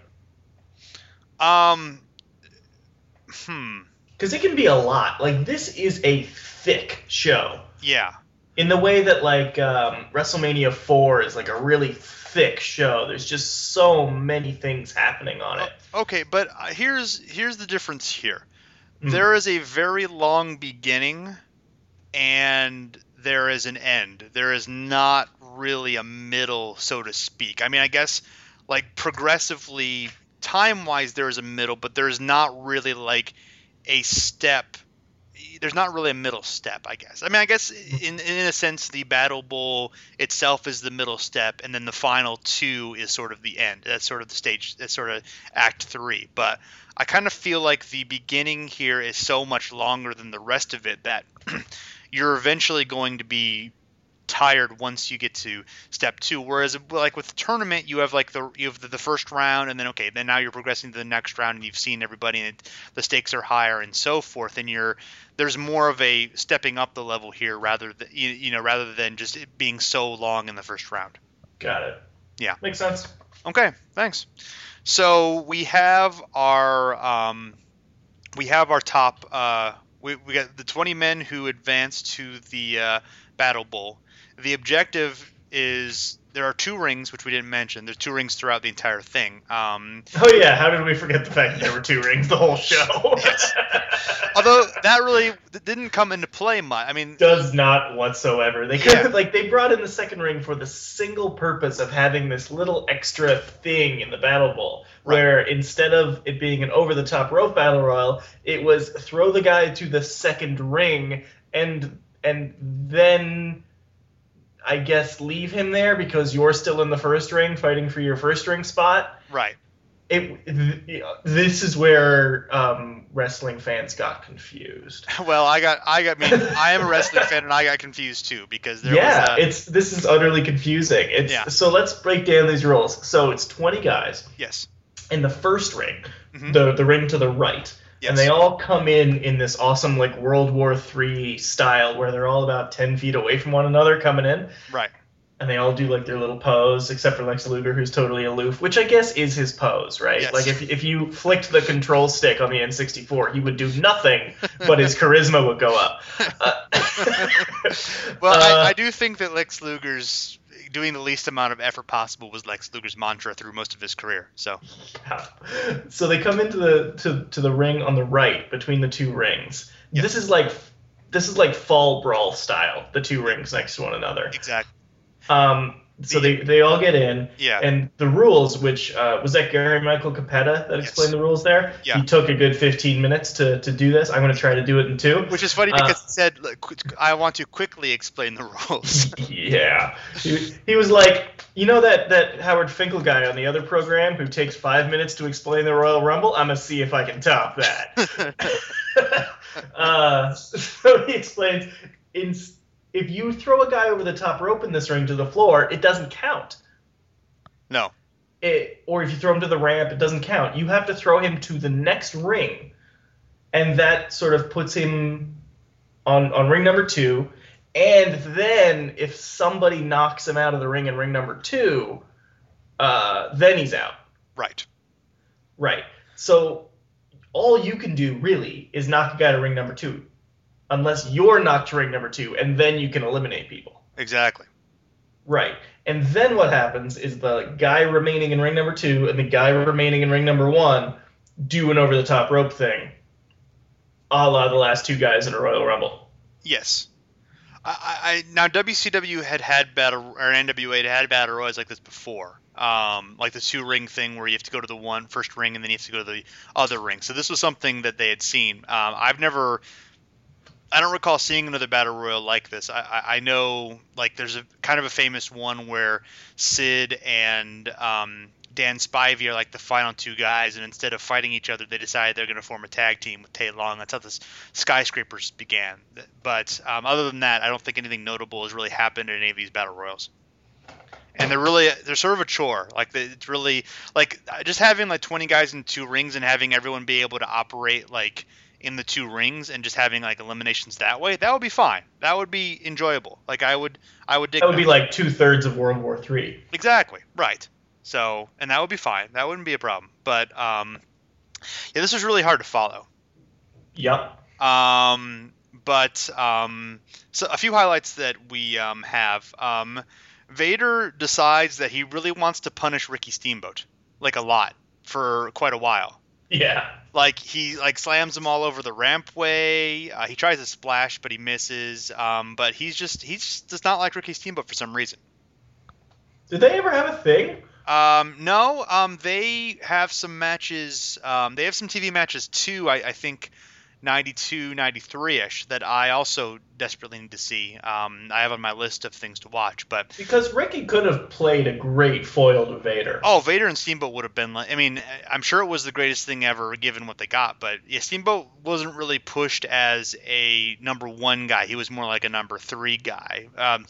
Because it can be a lot. Like, this is a thick show. Yeah. In the way that, like, WrestleMania 4 is, like, a really thick show. There's just so many things happening on it. Okay, but here's the difference here. There is a very long beginning, and there is an end. There is not really a middle, so to speak. I mean, I guess, like, progressively, time-wise, there is a middle, but there's not really, like, a step. There's not really a middle step, I guess. I mean, I guess in a sense, the Battle Bowl itself is the middle step, and then the final two is sort of the end. That's sort of the stage. That's sort of Act 3. But I kind of feel like the beginning here is so much longer than the rest of it that you're eventually going to be tired once you get to step 2. Whereas, like, with the tournament, you have like the first round, and then then now you're progressing to the next round, and you've seen everybody, and the stakes are higher and so forth, and there's more of a stepping up the level here rather than just it being so long in the first round. Got it. Yeah, makes sense. Okay, thanks. So we have our top. We got the 20 men who advance to the Battle Bowl. The objective is there are 2 rings, which we didn't mention. There's 2 rings throughout the entire thing. Oh yeah, how did we forget the fact that there were 2 rings the whole show? Yes. Although that really didn't come into play much. I mean, does not whatsoever. They could they brought in the second ring for the single purpose of having this little extra thing in the Battle Bowl, where instead of it being an over-the-top rope battle royal, it was throw the guy to the second ring and then, I guess, leave him there because you're still in the first ring fighting for your first ring spot. Right. This is where wrestling fans got confused. Well, I am a wrestling fan, and I got confused too because this is utterly confusing. So let's break down these rules. So it's 20 guys. Yes. In the first ring, the ring to the right. Yes. And they all come in this awesome, like, World War III style where they're all about 10 feet away from one another coming in. Right. And they all do, like, their little pose, except for Lex Luger, who's totally aloof, which I guess is his pose, right? Yes. Like, if you flicked the control stick on the N64, he would do nothing, but his charisma would go up. Well, I do think that Lex Luger's doing the least amount of effort possible was Lex Luger's mantra through most of his career. So they come into the ring on the right between the 2 rings. Yep. This is like Fall Brawl style, the 2 rings next to one another. Exactly. So they all get in. Yeah. And the rules, which was that Gary Michael Capetta that explained the rules there? Yeah. He took a good 15 minutes to do this. I'm going to try to do it in 2. Which is funny because he said, I want to quickly explain the rules. Yeah. He was like, you know that Howard Finkel guy on the other program who takes 5 minutes to explain the Royal Rumble? I'm going to see if I can top that. So he explains, if you throw a guy over the top rope in this ring to the floor, it doesn't count. No. Or if you throw him to the ramp, it doesn't count. You have to throw him to the next ring, and that sort of puts him on ring number 2. And then if somebody knocks him out of the ring in ring number 2, then he's out. Right. Right. So all you can do really is knock a guy to ring number 2, unless you're knocked to ring number 2, and then you can eliminate people. Exactly. Right. And then what happens is the guy remaining in ring number 2 and the guy remaining in ring number 1 do an over-the-top rope thing, a la the last 2 guys in a Royal Rumble. Yes. Now WCW had battle, or NWA had battle royals like this before, like the 2-ring thing where you have to go to the first ring and then you have to go to the other ring. So this was something that they had seen. I don't recall seeing another battle royal like this. I know like there's a kind of a famous one where Sid and Dan Spivey are like the final 2 guys, and instead of fighting each other, they decided they're going to form a tag team with Tay Long. That's how the Skyscrapers began. But other than that, I don't think anything notable has really happened in any of these battle royals. And they're sort of a chore. Like it's really like just having like 20 guys in 2 rings and having everyone be able to operate like in the 2 rings and just having like eliminations that way. That would be fine. That would be enjoyable. Like I would dig. That would be like 2/3 of World War III. Exactly. Right. So, and that would be fine. That wouldn't be a problem. But, yeah, this was really hard to follow. Yep. So a few highlights that we have. Vader decides that he really wants to punish Ricky Steamboat, like a lot, for quite a while. Yeah. Like he like slams him all over the rampway. He tries to splash, but he misses. But he just does not like Ricky Steamboat for some reason. Did they ever have a thing? No. They have some matches. They have some TV matches too. I think 92, 93-ish that I also desperately need to see. I have on my list of things to watch, but because Ricky could have played a great foil to Vader. Oh, Vader and Steamboat would have been like. I mean, I'm sure it was the greatest thing ever, given what they got. But yeah, Steamboat wasn't really pushed as a number 1 guy. He was more like a number 3 guy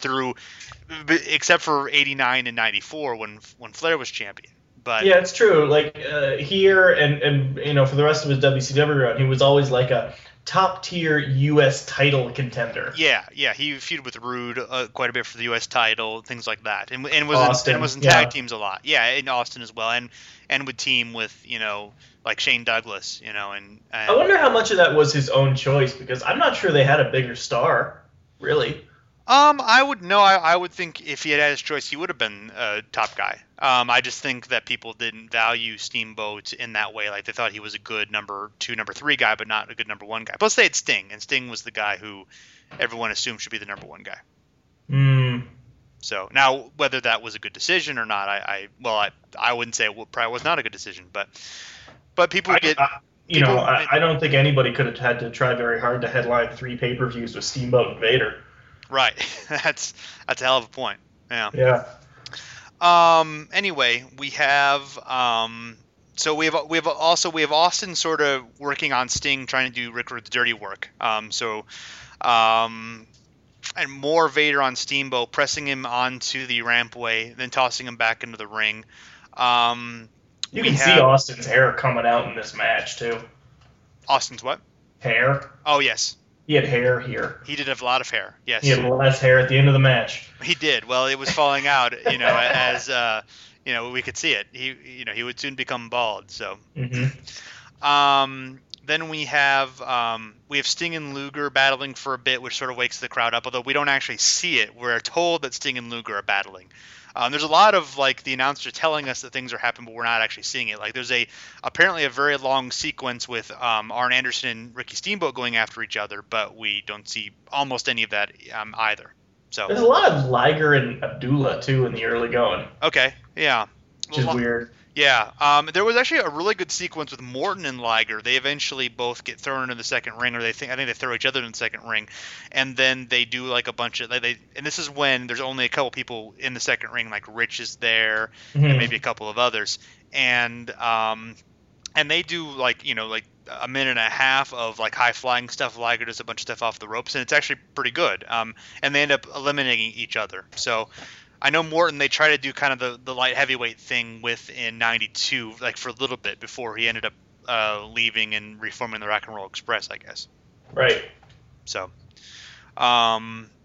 except for 89 and 94 when Flair was champion. But yeah, it's true. Like here and for the rest of his WCW run, he was always like a top tier U.S. title contender. Yeah, he feuded with Rude quite a bit for the U.S. title, things like that, and was in tag teams a lot. Yeah, in Austin as well, and would team with like Shane Douglas, and I wonder how much of that was his own choice, because I'm not sure they had a bigger star, really. I would think if he had his choice, he would have been a top guy. I just think that people didn't value Steamboat in that way. Like they thought he was a good number 2, number 3 guy, but not a good number 1 guy. Plus they had Sting, and Sting was the guy who everyone assumed should be the number 1 guy. So now whether that was a good decision or not, I wouldn't say it probably was not a good decision, but people get. I don't think anybody could have had to try very hard to headline 3 pay-per-views with Steamboat and Vader. Right. That's a hell of a point. Yeah. Yeah. Anyway, we have so we have Austin sort of working on Sting, trying to do Rick Rude's dirty work. And more Vader on Steamboat, pressing him onto the rampway, then tossing him back into the ring. You can see Austin's hair coming out in this match too. Austin's what? Hair. Oh yes. He had hair here. He did have a lot of hair. Yes. He had less hair at the end of the match. He did. Well, it was falling out. As we could see it. He would soon become bald. So. Mm-hmm. Then we have Sting and Luger battling for a bit, which sort of wakes the crowd up. Although we don't actually see it, we're told that Sting and Luger are battling. There's a lot of like the announcer telling us that things are happening, but we're not actually seeing it. Like there's apparently a very long sequence with Arn Anderson and Ricky Steamboat going after each other, but we don't see almost any of that either. So there's a lot of Liger and Abdullah too in the early going. Okay, yeah, which is weird. Yeah, there was actually a really good sequence with Morton and Liger. They eventually both get thrown into the second ring, or I think they throw each other in the second ring, and then they do like a bunch of and this is when there's only a couple people in the second ring, like Rich is there, and maybe a couple of others, and they do like a minute and a half of like high flying stuff. Liger does a bunch of stuff off the ropes, and it's actually pretty good. And they end up eliminating each other. So. I know Morton, they try to do kind of the light heavyweight thing in 92, like for a little bit before he ended up leaving and reforming the Rock and Roll Express, I guess. Right. So. The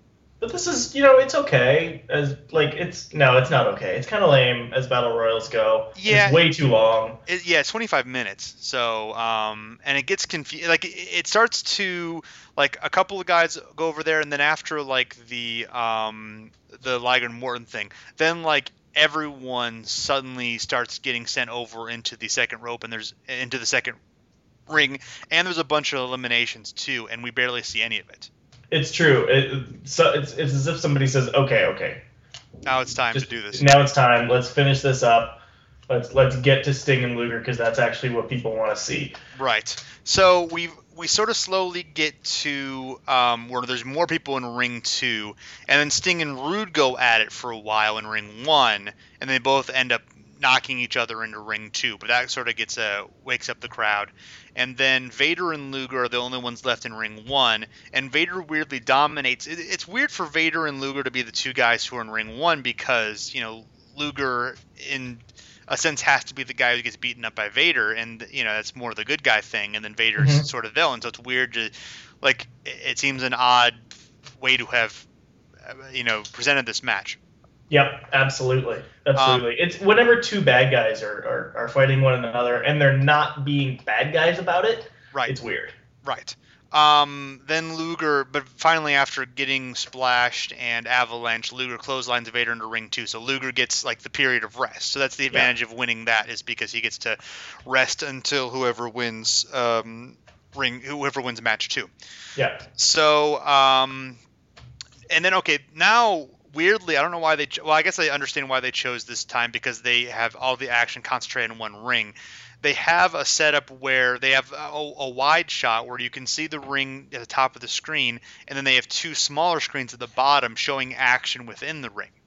But this is, it's okay it's not okay. It's kind of lame as battle royals go. Yeah, it's way too long. It's 25 minutes. So, and it gets confused. Like it starts to like a couple of guys go over there, and then after like the Liger and Morton thing, then like everyone suddenly starts getting sent over into the second rope, and there's into the second ring, and there's a bunch of eliminations too, and we barely see any of it. It's true. It's as if somebody says, okay. Now it's time to do this. Now it's time. Let's finish this up. Let's get to Sting and Luger, because that's actually what people want to see. Right. So we sort of slowly get to where there's more people in Ring 2, and then Sting and Rude go at it for a while in Ring 1, and they both end up knocking each other into Ring 2, but that sort of wakes up the crowd. And then Vader and Luger are the only ones left in Ring 1, and Vader weirdly dominates. It's weird for Vader and Luger to be the two guys who are in Ring 1, because, Luger, in a sense, has to be the guy who gets beaten up by Vader, and, that's more the good guy thing, and then Vader's sort of villain, so it's weird to, like, it seems an odd way to have, presented this match. Yep, absolutely. It's whenever two bad guys are fighting one another and they're not being bad guys about it. Right. It's weird. Right. Then Luger, but finally after getting splashed and avalanche, Luger clotheslines Vader into Ring 2. So Luger gets like the period of rest. So that's the advantage of winning that, is because he gets to rest until whoever wins match 2. Yeah. So and then now. Weirdly, I don't know why I guess I understand why they chose this time, because they have all the action concentrated in one ring. They have a setup where they have a wide shot where you can see the ring at the top of the screen, and then they have two smaller screens at the bottom showing action within the ring.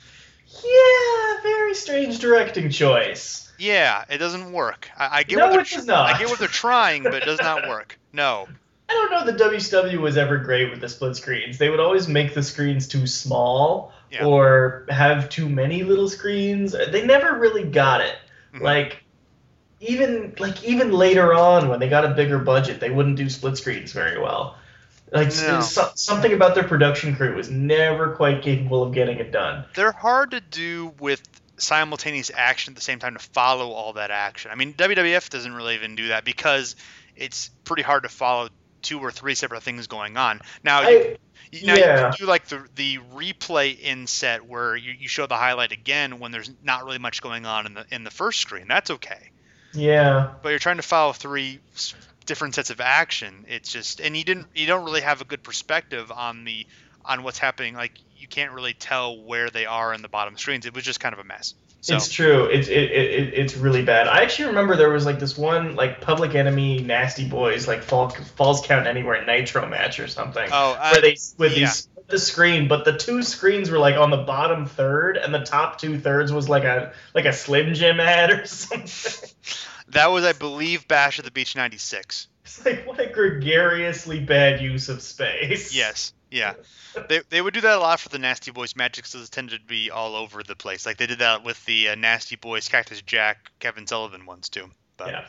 Yeah, very strange directing choice. Yeah, it doesn't work. I get it does not. I get what they're trying, but it does not work. No. I don't know that WCW was ever great with the split screens. They would always make the screens too small or have too many little screens. They never really got it. Mm-hmm. Even later on, when they got a bigger budget, they wouldn't do split screens very well. Something about their production crew was never quite capable of getting it done. They're hard to do with simultaneous action at the same time to follow all that action. I mean, WWF doesn't really even do that, because it's pretty hard to follow 2 or 3 separate things going on. Now, you can do like the replay inset where you show the highlight again when there's not really much going on in the first screen. That's okay. Yeah. But you're trying to follow 3 different sets of action. It's just, and you don't really have a good perspective on what's happening. Like, you can't really tell where they are in the bottom screens. It was just kind of a mess. So. It's true. It's really bad. I actually remember there was like this one like Public Enemy Nasty Boys like Falls Count Anywhere Nitro match or something. Where they split the screen, but the 2 screens were like on the bottom third, and the top 2/3 was like a Slim Jim ad or something. That was, I believe, Bash at the Beach '96. It's like, what a gregariously bad use of space. Yes. Yeah. They would do that a lot for the Nasty Boys matches, because it tended to be all over the place. Like, they did that with the Nasty Boys, Cactus Jack, Kevin Sullivan ones, too. But,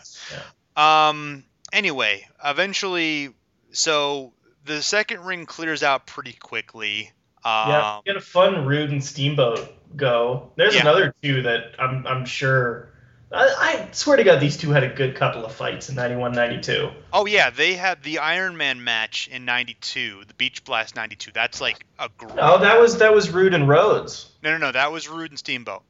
anyway, eventually, so the second ring clears out pretty quickly. You get a fun Rude and Steamboat go. There's another 2 that I'm sure... I swear to God, these 2 had a good couple of fights in 91, 92. Oh, yeah. They had the Iron Man match in 92, the Beach Blast 92. That's like a great... Oh, that was Rude and Rhodes. No. That was Rude and Steamboat.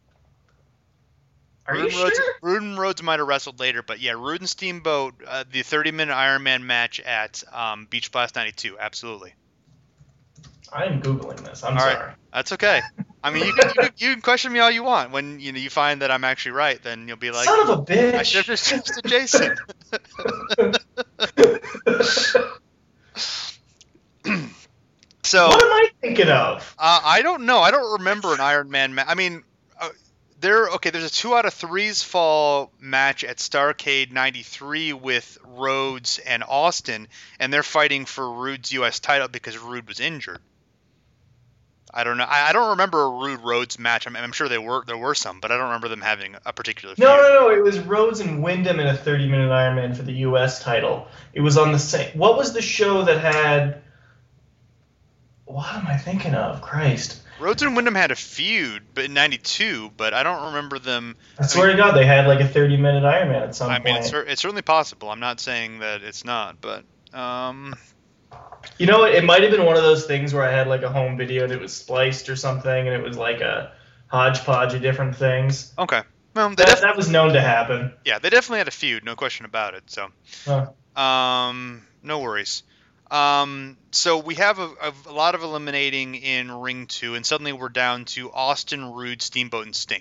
Are you sure? Rude and Rhodes might have wrestled later, but yeah, Rude and Steamboat, the 30-minute Iron Man match at Beach Blast 92. Absolutely. I'm Googling this. I'm sorry. Right. That's okay. I mean, you can question me all you want. When you find that I'm actually right, then you'll be like, son of a bitch! I should have just trusted Jason. So what am I thinking of? I don't know. I don't remember an Iron Man match. I mean, there's a 2 out of 3s fall match at Starrcade 93 with Rhodes and Austin, and they're fighting for Rude's U.S. title because Rude was injured. I don't know. I don't remember a Rude Rhodes match. I'm sure there were some, but I don't remember them having a particular feud. No. It was Rhodes and Wyndham in a 30-minute Iron Man for the U.S. title. It was on the same. What was the show that had? What am I thinking of? Christ. Rhodes and Wyndham had a feud, but in '92, but I don't remember them. I swear to God, they had like a 30-minute Ironman at some point. I mean, it's certainly possible. I'm not saying that it's not, but you know, it might have been one of those things where I had like a home video and it was spliced or something, and it was like a hodgepodge of different things. Okay. Well, that was known to happen. Yeah, they definitely had a feud, no question about it. So, no worries. So we have a lot of eliminating in Ring 2, and suddenly we're down to Austin, Rude, Steamboat, and Sting.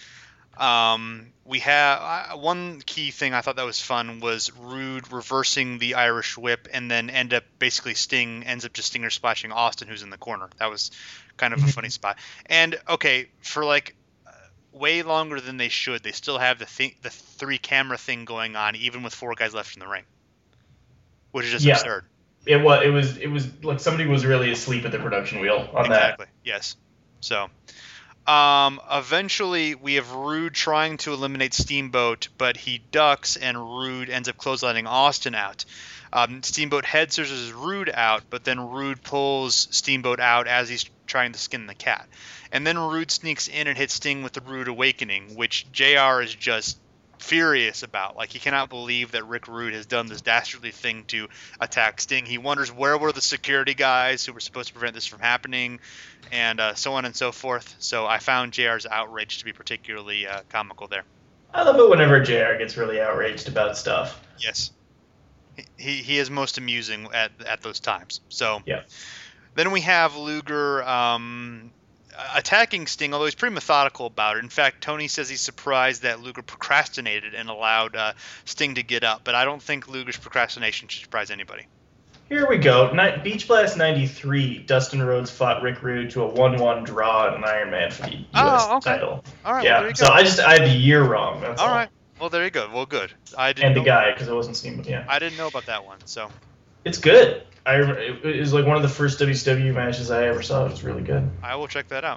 We have one key thing I thought that was fun was Rude reversing the Irish Whip, and then Sting ends up just stinger splashing Austin, who's in the corner. That was kind of a funny spot. And okay, for like way longer than they should, they still have the 3-camera thing going on, even with 4 guys left in the ring, which is just absurd. It was like somebody was really asleep at the production wheel on that. Exactly. Yes. So, eventually we have Rude trying to eliminate Steamboat, but he ducks and Rude ends up clotheslining Austin out. Steamboat head scissors Rude out, but then Rude pulls Steamboat out as he's trying to skin the cat. And then Rude sneaks in and hits Sting with the Rude Awakening, which JR is just furious about. Like, he cannot believe that Rick Rude has done this dastardly thing to attack Sting. He wonders where were the security guys who were supposed to prevent this from happening, and so on and so forth. So I found JR's outrage to be particularly comical there. I love it whenever JR gets really outraged about stuff. Yes. He is most amusing at those times. So yeah. Then we have Luger attacking Sting, although he's pretty methodical about it. In fact, Tony says he's surprised that Luger procrastinated and allowed Sting to get up, but I don't think Luger's procrastination should surprise anybody. Here we go. Beach Blast 93, Dustin Rhodes fought Rick Rude to a 1-1 draw in an Ironman for the U.S. title. All right, yeah, well, so I had the year wrong. That's all. Right. Well, there you go. Well, good. And the guy, because I wasn't seeing him. Yeah. I didn't know about that one, so. It's good. It was like one of the first WCW matches I ever saw. It was really good. I will check that out.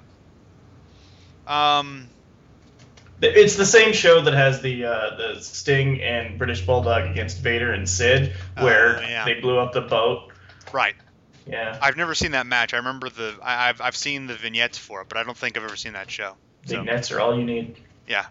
It's the same show that has the Sting and British Bulldog against Vader and Sid, where they blew up the boat. Right. Yeah. I've never seen that match. I remember I've seen the vignettes for it, but I don't think I've ever seen that show. Vignettes are all you need. Yeah.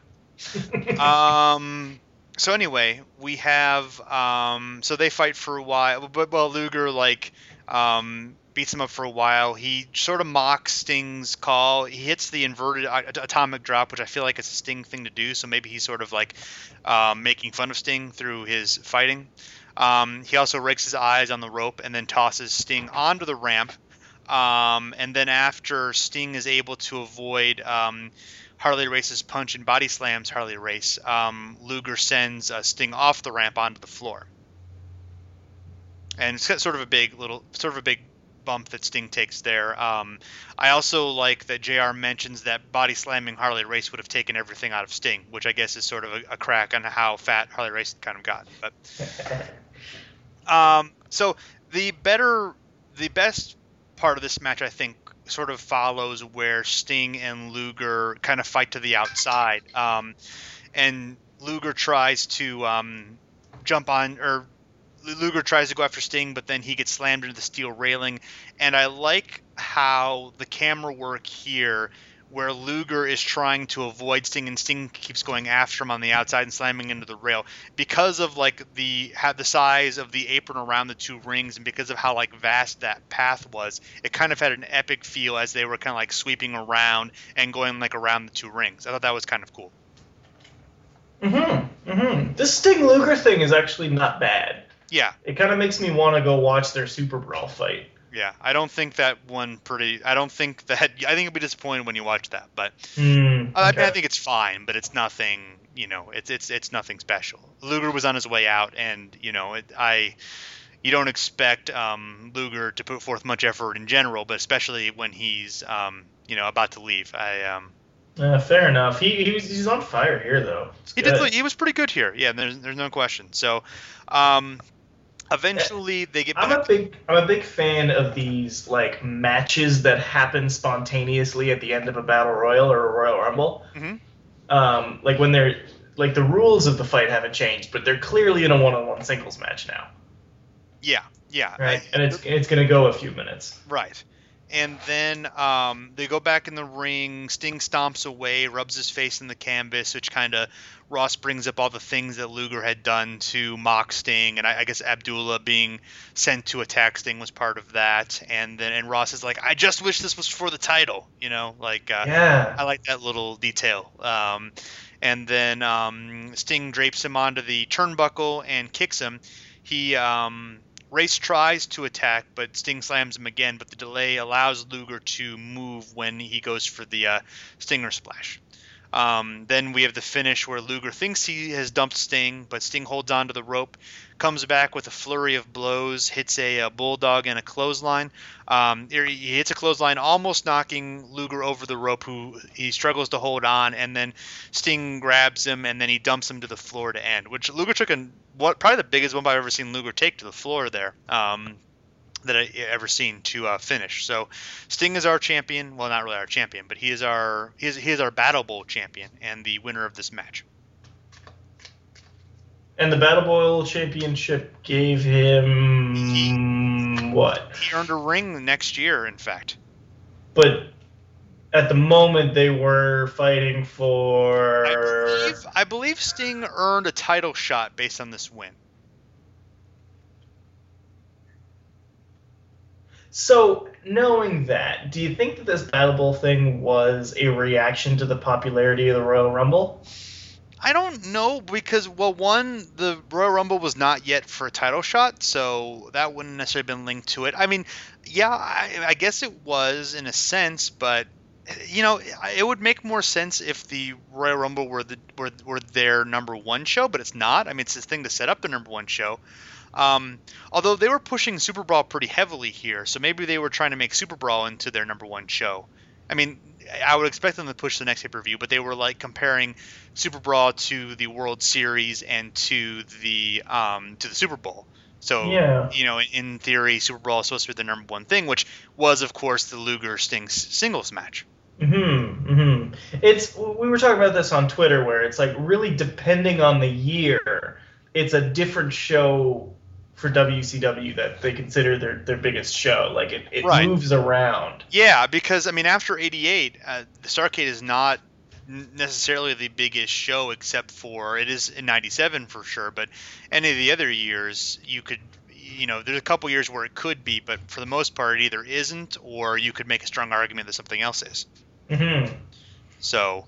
So anyway, we have so they fight for a while, but Luger beats him up for a while. He sort of mocks Sting's call. He hits the inverted atomic drop, which I feel like it's a Sting thing to do. So maybe he's sort of like making fun of Sting through his fighting. He also rakes his eyes on the rope and then tosses Sting onto the ramp. And then after Sting is able to avoid Harley Race's punch and body slams Harley Race, Luger sends Sting off the ramp onto the floor. And it's got sort of a big bump that Sting takes there. I also like that JR mentions that body slamming Harley Race would have taken everything out of Sting, which I guess is sort of a crack on how fat Harley Race kind of got. But so the best part of this match, I think, sort of follows where Sting and Luger kind of fight to the outside, and Luger tries to jump on, or Luger tries to go after Sting, but then he gets slammed into the steel railing. And I like how the camera work here, where Luger is trying to avoid Sting and Sting keeps going after him on the outside and slamming into the rail, because of like the size of the apron around the two rings, and because of how like vast that path was. It kind of had an epic feel as they were kind of like sweeping around and going like around the two rings. I thought that was kind of cool. This Sting Luger thing is actually not bad. Yeah. It kind of makes me want to go watch their Super Brawl fight. Yeah, I think you'll be disappointed when you watch that, but I think it's fine, but it's nothing, it's nothing special. Luger was on his way out, and you don't expect Luger to put forth much effort in general, but especially when he's about to leave. Fair enough. He's on fire here though. He was pretty good here. Yeah, there's no question. So. Eventually, they get back. I'm a big fan of these like matches that happen spontaneously at the end of a battle royal or a Royal Rumble. Mm-hmm. Like when they're like the rules of the fight haven't changed, but they're clearly in a one-on-one singles match now. Yeah. Right, and it's gonna go a few minutes. Right, And then they go back in the ring. Sting stomps away, rubs his face in the canvas, which kind of Ross brings up all the things that Luger had done to mock Sting, and I guess Abdullah being sent to attack Sting was part of that. And Ross is like, I just wish this was for the title, I like that little detail. And then Sting drapes him onto the turnbuckle and kicks him. Race tries to attack, but Sting slams him again, but the delay allows Luger to move when he goes for the Stinger Splash. Then we have the finish where Luger thinks he has dumped Sting, but Sting holds on to the rope, comes back with a flurry of blows, hits a bulldog and a clothesline. He hits a clothesline, almost knocking Luger over the rope, who he struggles to hold on, and then Sting grabs him, and then he dumps him to the floor to end, which Luger took probably the biggest bump I've ever seen Luger take to the floor there. That I ever seen to finish. So Sting is our champion. Well, not really our champion, but he is our Battle Bowl champion and the winner of this match. And the Battle Bowl championship gave him what? He earned a ring the next year, in fact. But at the moment, they were fighting for. I believe Sting earned a title shot based on this win. So, knowing that, do you think that this Battle Bowl thing was a reaction to the popularity of the Royal Rumble? I don't know, because, well, one, the Royal Rumble was not yet for a title shot, so that wouldn't necessarily have been linked to it. I mean, yeah, I guess it was in a sense, but, it would make more sense if the Royal Rumble were their number one show, but it's not. I mean, it's this thing to set up the number one show. Although they were pushing Super Brawl pretty heavily here, so maybe they were trying to make Super Brawl into their number one show. I mean, I would expect them to push the next pay-per-view, but they were like comparing Super Brawl to the World Series and to the Super Bowl. So, in theory, Super Brawl is supposed to be the number one thing, which was, of course, the Luger-Sting singles match. We were talking about this on Twitter, where it's like really depending on the year, it's a different show for WCW that they consider their biggest show. Like it right. moves around. Yeah, because I mean, after '88, the Starrcade is not necessarily the biggest show, except for it is in '97 for sure. But any of the other years, you could, there's a couple years where it could be, but for the most part, it either isn't, or you could make a strong argument that something else is. Mm-hmm. So.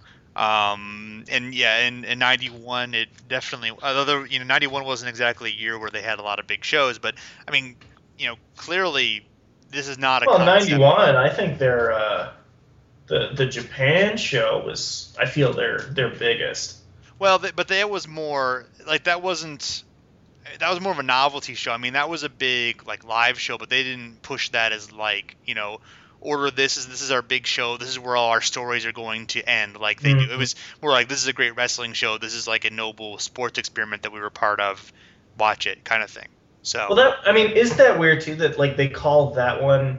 In 91, it definitely, although, 91 wasn't exactly a year where they had a lot of big shows, but, I mean, clearly this is not a concept. 91, I think the Japan show was, I feel their biggest. Well, but that was more, like, that was more of a novelty show. I mean, that was a big, like, live show, but they didn't push that as, like, order this is our big show. This is where all our stories are going to end. Like they do. It was more like, this is a great wrestling show. This is like a noble sports experiment that we were part of. Watch it, kind of thing. So. Well, isn't that weird too? That like they call that one,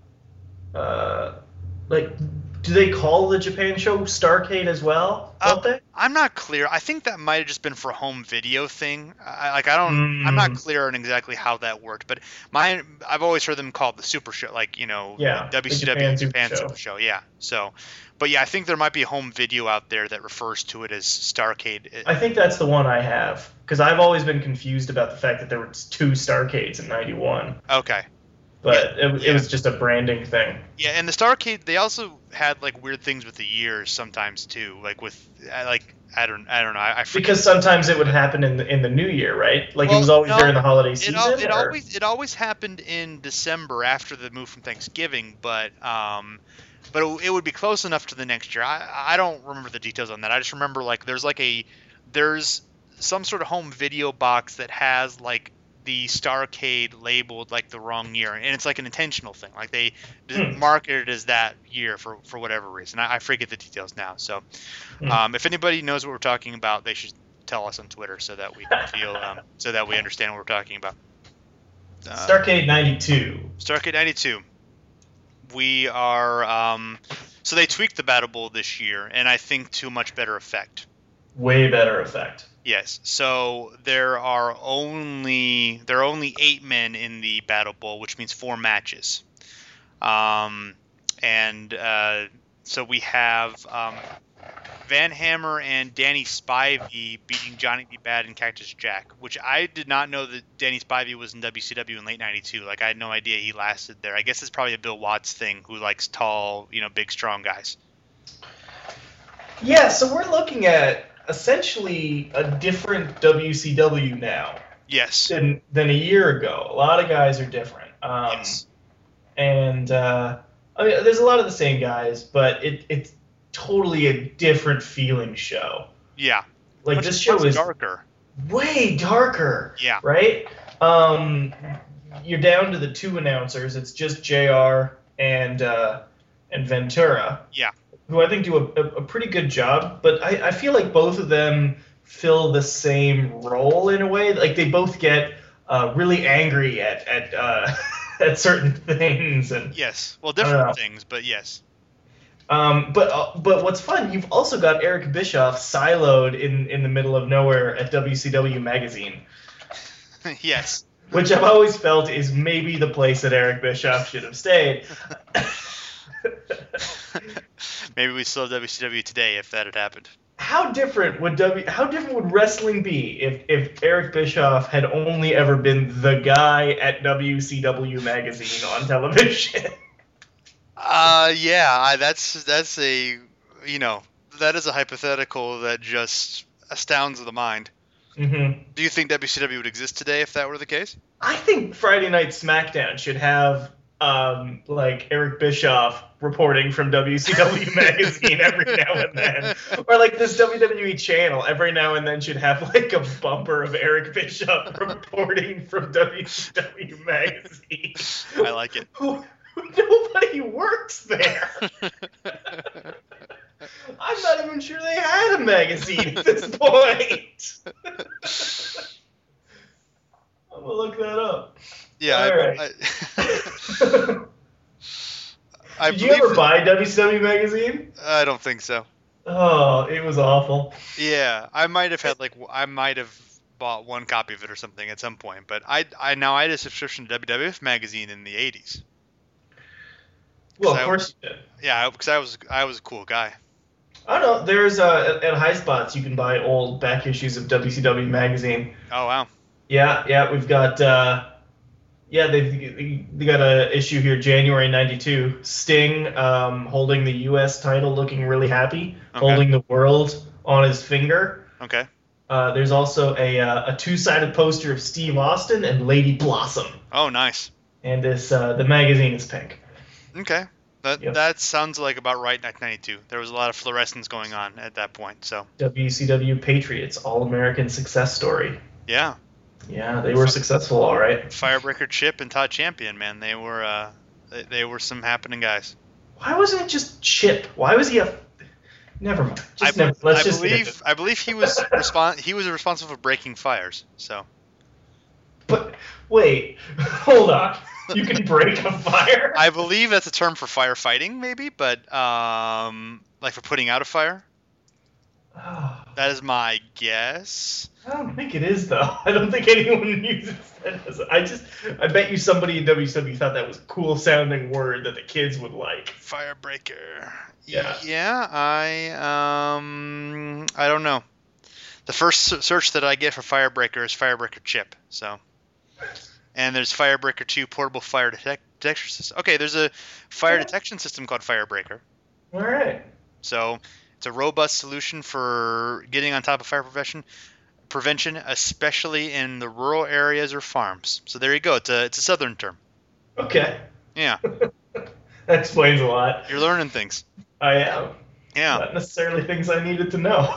do they call the Japan show Starrcade as well? Don't they? I'm not clear. I think that might have just been for a home video thing. I'm not clear on exactly how that worked, but I've always heard them call it the Super Show, like, WCW Japan Super Show. Yeah. So, but yeah, I think there might be a home video out there that refers to it as Starrcade. I think that's the one I have, because I've always been confused about the fact that there were 2 Starrcades in '91. Okay. But it was just a branding thing. Yeah, and the Starrcade, they also had like weird things with the years sometimes too, like with I don't know. I forget. Because sometimes it would happen in the new year, right? Like it was always during the holiday season. It always happened in December after the move from Thanksgiving, but it would be close enough to the next year. I don't remember the details on that. I just remember like there's some sort of home video box that has like the Starrcade labeled like the wrong year, and it's like an intentional thing. Like they marketed it as that year for whatever reason. I forget the details now. So if anybody knows what we're talking about, they should tell us on Twitter so that we can feel so that we understand what we're talking about. Starrcade 92. Starrcade 92. We are so they tweaked the Battle Bowl this year, and I think to a much better effect. Way better effect. Yes. So there are only 8 men in the Battle Bowl, which means 4 matches. So we have Van Hammer and Danny Spivey beating Johnny B. Bad and Cactus Jack, which I did not know that Danny Spivey was in WCW in late '92. Like, I had no idea he lasted there. I guess it's probably a Bill Watts thing, who likes tall, big, strong guys. Yeah, so we're looking at essentially a different WCW now. Yes. Than a year ago. A lot of guys are different. Yes. And there's a lot of the same guys, but it's totally a different feeling show. Yeah. Like, this show is darker. Way darker. Yeah. Right? You're down to the two announcers. It's just JR and Ventura. Yeah. Who I think do a pretty good job, but I feel like both of them fill the same role in a way. Like, they both get really angry at certain things. And yes. Well, different things, but yes. But what's fun, you've also got Eric Bischoff siloed in the middle of nowhere at WCW Magazine. Yes. Which I've always felt is maybe the place that Eric Bischoff should have stayed. Maybe we still have WCW today if that had happened. How different would wrestling be if Eric Bischoff had only ever been the guy at WCW Magazine on television? Yeah, that's a that is a hypothetical that just astounds the mind. Mm-hmm. Do you think WCW would exist today if that were the case? I think Friday Night SmackDown should have like Eric Bischoff reporting from WCW Magazine every now and then, or like this WWE channel every now and then should have like a bumper of Eric Bischoff reporting from WCW Magazine. I like it. Nobody works there. I'm not even sure they had a magazine at this point. I'm gonna look that up. Yeah. All right. Did you ever buy WCW Magazine? I don't think so. Oh, it was awful. Yeah, I might have bought one copy of it or something at some point, but I had a subscription to WWF Magazine in the 80s. Well, of course you did. Yeah, because I was a cool guy. I don't know. There's at High Spots you can buy old back issues of WCW Magazine. Oh wow. Yeah, we've got they got a issue here, January '92. Sting holding the U.S. title, looking really happy, holding the world on his finger. Okay. There's also a two-sided poster of Steve Austin and Lady Blossom. Oh, nice. And this the magazine is pink. Okay. That sounds like about right. 1992. There was a lot of fluorescence going on at that point. So WCW Patriots, All-American Success Story. Yeah. Yeah, they were successful, all right. Firebreaker Chip and Todd Champion, man, they were some happening guys. Why wasn't it just Chip? Why was he a? Never mind. I believe he was responsible for breaking fires. So. But wait, hold on. You can break a fire? I believe that's a term for firefighting, maybe, but like for putting out a fire. Oh. That is my guess. I don't think it is, though. I don't think anyone uses that as I bet you somebody in WCW thought that was a cool sounding word that the kids would like. Firebreaker. Yeah. Yeah, I don't know. The first search that I get for Firebreaker is Firebreaker Chip, so. And there's Firebreaker 2 portable fire detection system. Okay, there's a fire detection system called Firebreaker. All right. So it's a robust solution for getting on top of fire prevention, especially in the rural areas or farms. So there you go. It's a southern term. Okay. Yeah. That explains a lot. You're learning things. I am. Yeah. Not necessarily things I needed to know.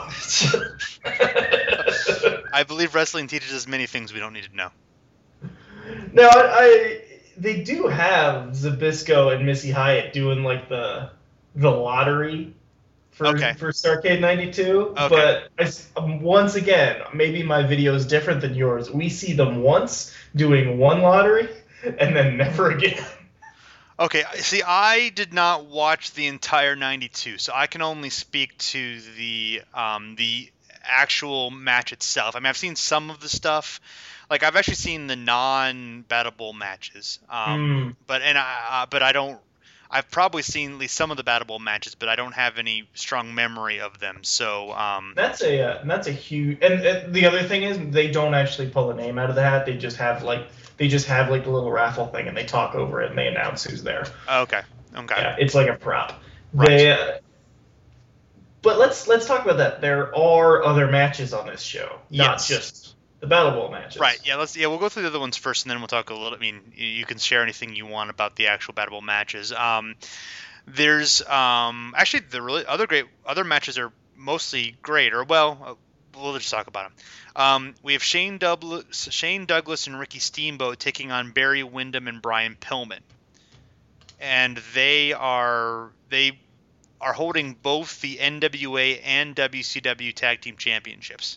I believe wrestling teaches us many things we don't need to know. Now, they do have Zbyszko and Missy Hyatt doing like the lottery for Starrcade '92. Okay. But once again, maybe my video is different than yours. We see them once doing one lottery and then never again. Okay, see, I did not watch the entire '92, so I can only speak to the actual match itself. I mean, I've seen some of the stuff. Like, I've actually seen the non-Battle Bowl matches, but I don't. I've probably seen at least some of the Battle Bowl matches, but I don't have any strong memory of them. So that's a huge. And the other thing is they don't actually pull a name out of the hat. They just have like the little raffle thing, and they talk over it and they announce who's there. Okay. Yeah, it's like a prop. Right. But let's talk about that. There are other matches on this show, not just the Battle Bowl matches. Right. Yeah. We'll go through the other ones first, and then we'll talk a little. I mean, you can share anything you want about the actual Battle Bowl matches. There's actually the really other matches are mostly great, or we'll just talk about them. We have Shane Douglas and Ricky Steamboat taking on Barry Windham and Brian Pillman, and they are holding both the NWA and WCW Tag Team Championships.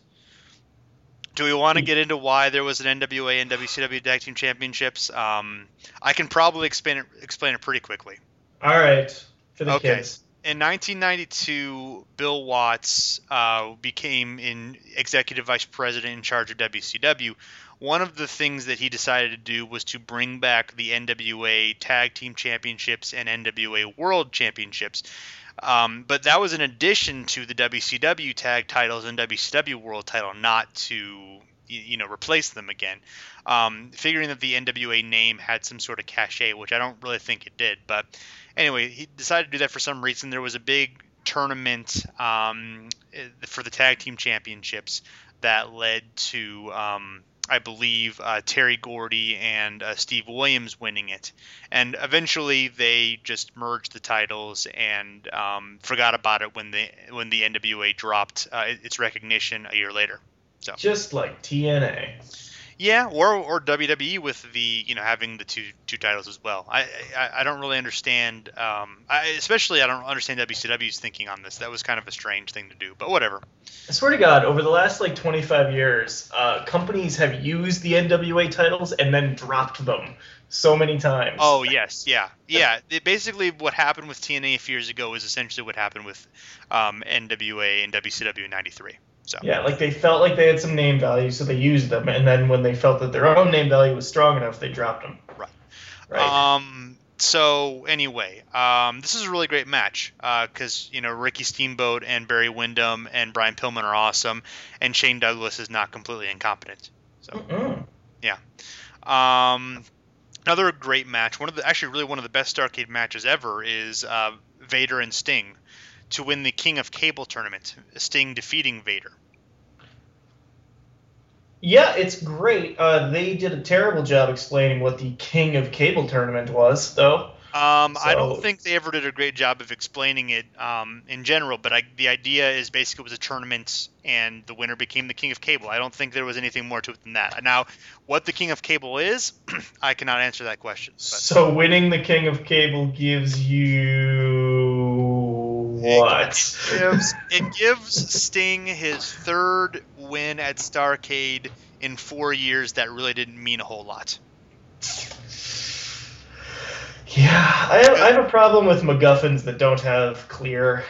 Do we want to get into why there was an NWA and WCW Tag Team Championships? I can probably explain it pretty quickly. All right, for the kids. In 1992, Bill Watts became an executive vice president in charge of WCW. One of the things that he decided to do was to bring back the NWA Tag Team Championships and NWA World Championships. But that was in addition to the WCW tag titles and WCW world title, not to replace them again. Figuring that the NWA name had some sort of cachet, which I don't really think it did. But anyway, he decided to do that for some reason. There was a big tournament for the tag team championships that led to I believe Terry Gordy and Steve Williams winning it. And eventually they just merged the titles and forgot about it when the NWA dropped its recognition a year later. So just like TNA. Yeah, or WWE with the having the two titles as well. I don't really understand. I don't understand WCW's thinking on this. That was kind of a strange thing to do, but whatever. I swear to God, over the last 25 years, companies have used the NWA titles and then dropped them so many times. Oh yes, yeah. Basically, what happened with TNA a few years ago is essentially what happened with NWA and WCW in '93. So. Yeah, like they felt like they had some name value, so they used them, and then when they felt that their own name value was strong enough, they dropped them. Right. So anyway, this is a really great match because Ricky Steamboat and Barry Windham and Brian Pillman are awesome, and Shane Douglas is not completely incompetent. So yeah. Another great match. One of the best Starrcade matches ever is Vader and Sting to win the King of Cable tournament, Sting defeating Vader. Yeah, it's great. They did a terrible job explaining what the King of Cable tournament was, though. I don't think they ever did a great job of explaining it in general, but the idea is basically it was a tournament and the winner became the King of Cable. I don't think there was anything more to it than that. Now, what the King of Cable is, I cannot answer that question. But. So winning the King of Cable gives you... what? It gives Sting his third win at Starrcade in 4 years that really didn't mean a whole lot. Yeah, I have a problem with MacGuffins that don't have clear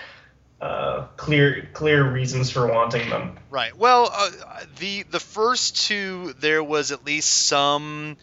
reasons for wanting them. Right. Well, the first two there was at least some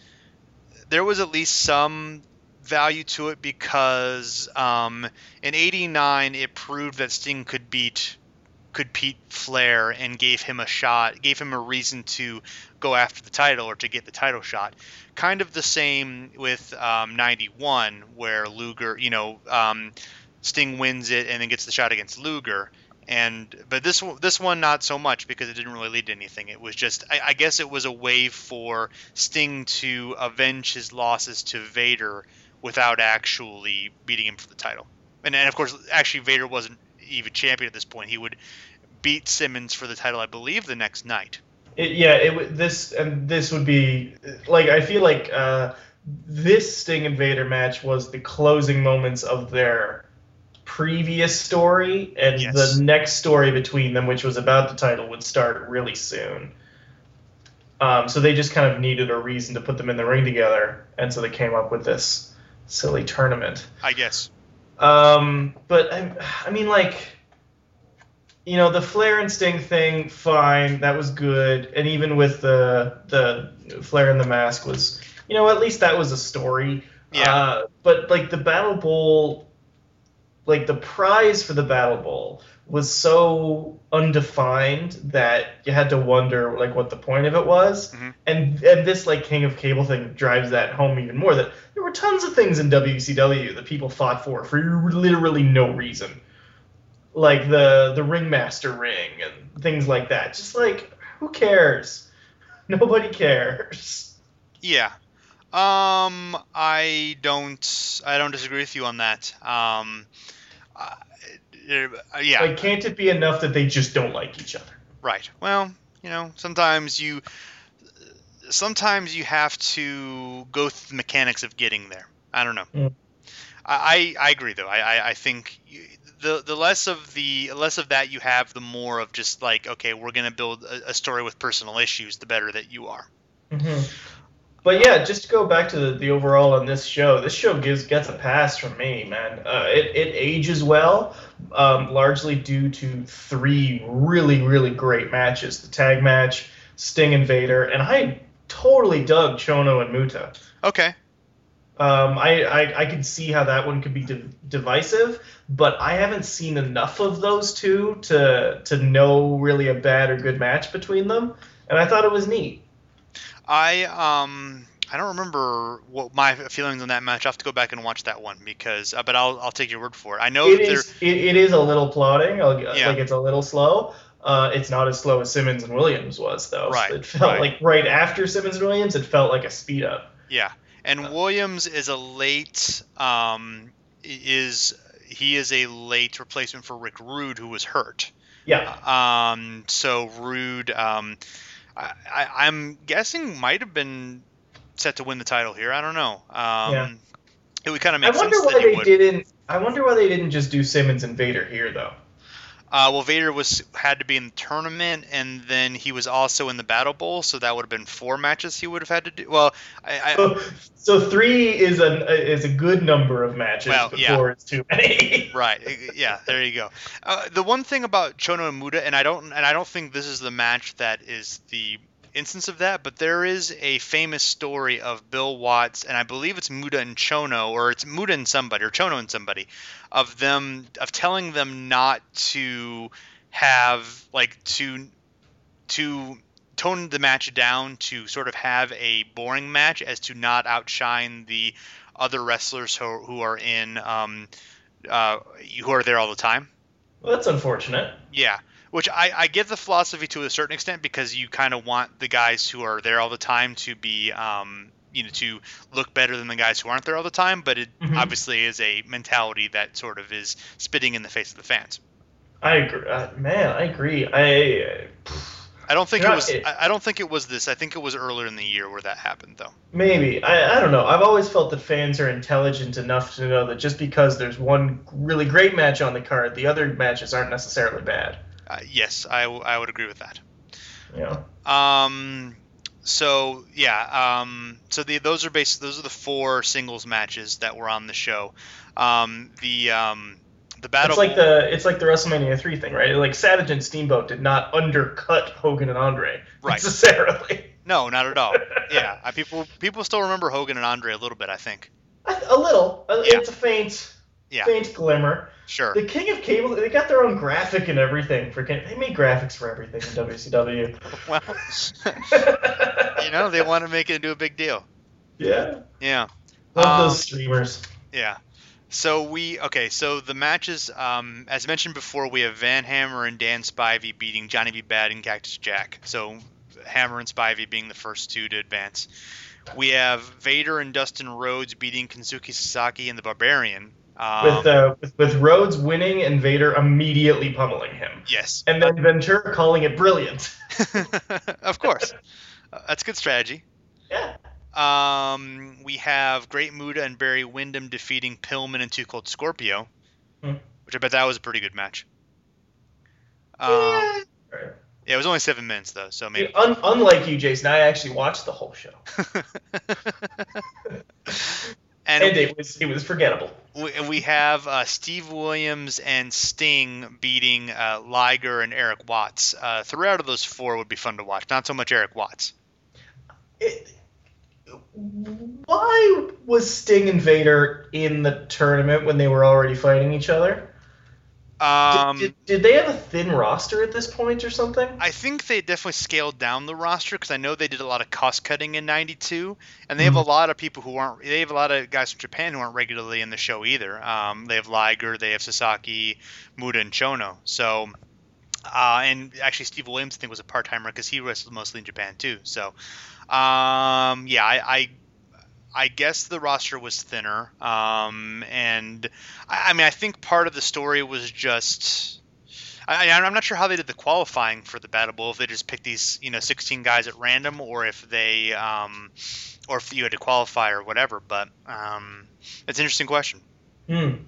value to it because in '89 it proved that Sting could beat Flair and gave him a reason to go after the title or to get the title shot. Kind of the same with '91 where Luger, Sting wins it and then gets the shot against Luger. But this one not so much because it didn't really lead to anything. It was just I guess it was a way for Sting to avenge his losses to Vader without actually beating him for the title. And of course, actually Vader wasn't even champion at this point. He would beat Simmons for the title, I believe, the next night. This would be like I feel like this Sting and Vader match was the closing moments of their previous story, and the next story between them, which was about the title, would start really soon. So they just kind of needed a reason to put them in the ring together, and so they came up with this silly tournament, I guess. But I mean, like, the Flair and Sting thing, fine, that was good, and even with the Flair and the Mask was, at least that was a story. Yeah. But like the Battle Bowl, like the prize for the Battle Bowl was so undefined that you had to wonder like what the point of it was. Mm-hmm. And this like King of Cable thing drives that home even more, that there were tons of things in WCW that people fought for literally no reason. Like the Ringmaster ring and things like that. Just like, who cares? Nobody cares. Yeah. I don't disagree with you on that. Yeah. Like, can't it be enough that they just don't like each other? Right. Well, sometimes you have to go through the mechanics of getting there. I don't know. Mm. I agree though. I think the less of that you have, the more of just like, okay, we're gonna build a story with personal issues, the better that you are. Mm-hmm. But yeah, just to go back to the overall on this show gets a pass from me, man. It ages well, largely due to 3 really, really great matches. The tag match, Sting and Vader, and I totally dug Chono and Muta. Okay. I can see how that one could be divisive, but I haven't seen enough of those two to know really a bad or good match between them, and I thought it was neat. I don't remember what my feelings on that match. I have to go back and watch that one but I'll take your word for it. I know it is a little plodding. Yeah. Like, it's a little slow. It's not as slow as Simmons and Williams was, though. Right. It felt like right after Simmons and Williams, it felt like a speed up. Yeah, and Williams is a late a late replacement for Rick Rude, who was hurt. Yeah. So Rude, I'm guessing might have been set to win the title here. I don't know. Yeah. It would kind of make sense. I wonder why they didn't just do Simmons and Vader here, though. Well, Vader had to be in the tournament, and then he was also in the Battle Bowl, so that would have been 4 matches he would have had to do. Well, so 3 is a good number of matches before it's too many. Right. Yeah. There you go. The one thing about Chono and Muta, and I don't think this is the match that is the instance of that, but there is a famous story of Bill Watts, and I believe it's Muta and Chono, or it's Muta and somebody, or Chono and somebody, of telling them not to have to tone the match down to sort of have a boring match, as to not outshine the other wrestlers who are in who are there all the time. Well, that's unfortunate. Yeah. Which I get the philosophy to a certain extent, because you kind of want the guys who are there all the time to be, to look better than the guys who aren't there all the time. But it obviously is a mentality that sort of is spitting in the face of the fans. I agree, man. I agree. I don't think it was this. I think it was earlier in the year where that happened, though. Maybe. I don't know. I've always felt that fans are intelligent enough to know that just because there's one really great match on the card, the other matches aren't necessarily bad. Yes, I would agree with that. Yeah. So yeah. So those are the 4 singles matches that were on the show. The battle. It's like the WrestleMania 3 thing, right? Like, Savage and Steamboat did not undercut Hogan and Andre necessarily. No, not at all. Yeah, people still remember Hogan and Andre a little bit, I think. A little. It's a faint glimmer. Sure. The King of Cable, they got their own graphic and everything. They made graphics for everything in WCW. Well, they want to make it into a big deal. Yeah. Yeah. Love those streamers. Yeah. So the matches, as mentioned before, we have Van Hammer and Dan Spivey beating Johnny B. Bad and Cactus Jack. So Hammer and Spivey being the first 2 to advance. We have Vader and Dustin Rhodes beating Kensuke Sasaki and the Barbarian. With Rhodes winning and Vader immediately pummeling him. Yes. And then Ventura calling it brilliant. Of course. That's good strategy. Yeah. We have Great Muta and Barry Windham defeating Pillman and Too Cold Scorpio, which I bet that was a pretty good match. Yeah, it was only 7 minutes though, so maybe. Unlike you, Jason, I actually watched the whole show. And it was forgettable. We have Steve Williams and Sting beating Liger and Eric Watts. 3 out of those 4 would be fun to watch. Not so much Eric Watts. why was Sting and Vader in the tournament when they were already fighting each other? Did they have a thin roster at this point or something? I think they definitely scaled down the roster because I know they did a lot of cost cutting in '92, and they have a lot of people who aren't. They have a lot of guys from Japan who aren't regularly in the show either. They have Liger, they have Sasaki, Muda, and Chono. So, and actually Steve Williams I think was a part timer because he wrestled mostly in Japan too. So, I guess the roster was thinner, and I think part of the story was just I'm not sure how they did the qualifying for the Battle Bowl, if they just picked these 16 guys at random, or if they or if you had to qualify or whatever. But it's an interesting question. And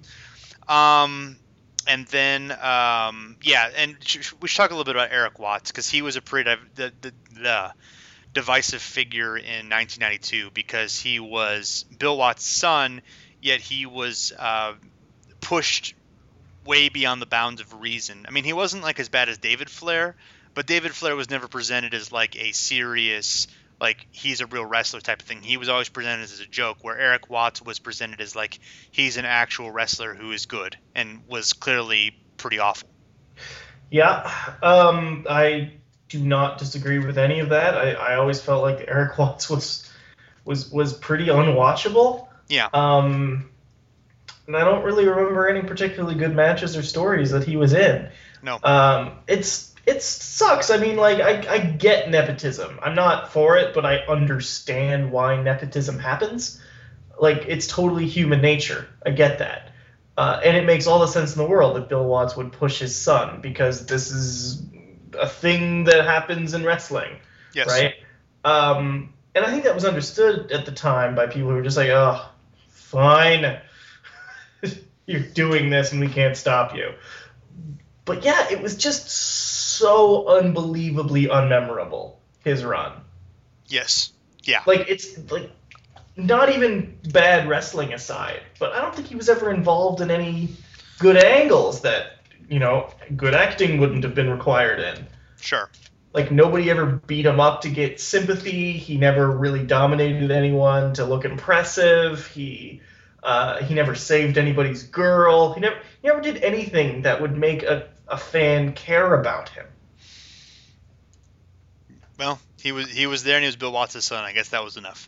then and we should talk a little bit about Eric Watts because he was a pretty the divisive figure in 1992 because he was Bill Watts' son, yet he was pushed way beyond the bounds of reason. I mean, he wasn't like as bad as David Flair, but David Flair was never presented as like a serious, like he's a real wrestler type of thing. He was always presented as a joke, where Eric Watts was presented as like he's an actual wrestler who is good and was clearly pretty awful. Yeah, I do not disagree with any of that. I always felt like Eric Watts was pretty unwatchable. Yeah. And I don't really remember any particularly good matches or stories that he was in. No. It sucks. I mean, like I get nepotism. I'm not for it, but I understand why nepotism happens. Like it's totally human nature. I get that. And it makes all the sense in the world that Bill Watts would push his son because this is a thing that happens in wrestling, yes. Right? And I think that was understood at the time by people who were just like, oh, fine, you're doing this and we can't stop you. But yeah, it was just so unbelievably unmemorable, his run. Yes. Yeah. Like, it's like not even bad wrestling aside, but I don't think he was ever involved in any good angles that good acting wouldn't have been required in. Sure. Like, nobody ever beat him up to get sympathy. He never really dominated anyone to look impressive. He never saved anybody's girl. He never did anything that would make a fan care about him. Well, he was there and he was Bill Watts' son. I guess that was enough.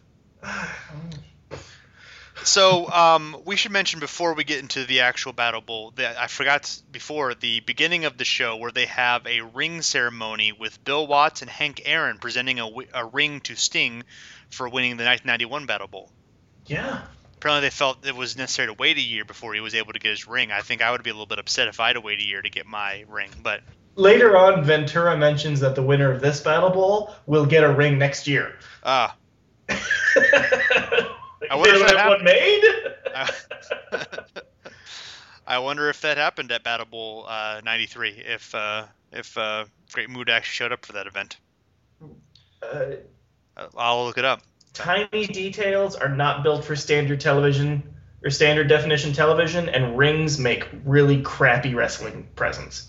So we should mention before we get into the actual Battle Bowl that I forgot before the beginning of the show where they have a ring ceremony with Bill Watts and Hank Aaron presenting a ring to Sting for winning the 1991 Battle Bowl. Yeah. Apparently they felt it was necessary to wait a year before he was able to get his ring. I think I would be a little bit upset if I had to wait a year to get my ring, but... Later on, Ventura mentions that the winner of this Battle Bowl will get a ring next year. I wonder if that happened. Made? I wonder if that happened at Battle Bowl 93. If Great Muta actually showed up for that event. I'll look it up. Tiny details are not built for standard television or standard definition television, and rings make really crappy wrestling presents.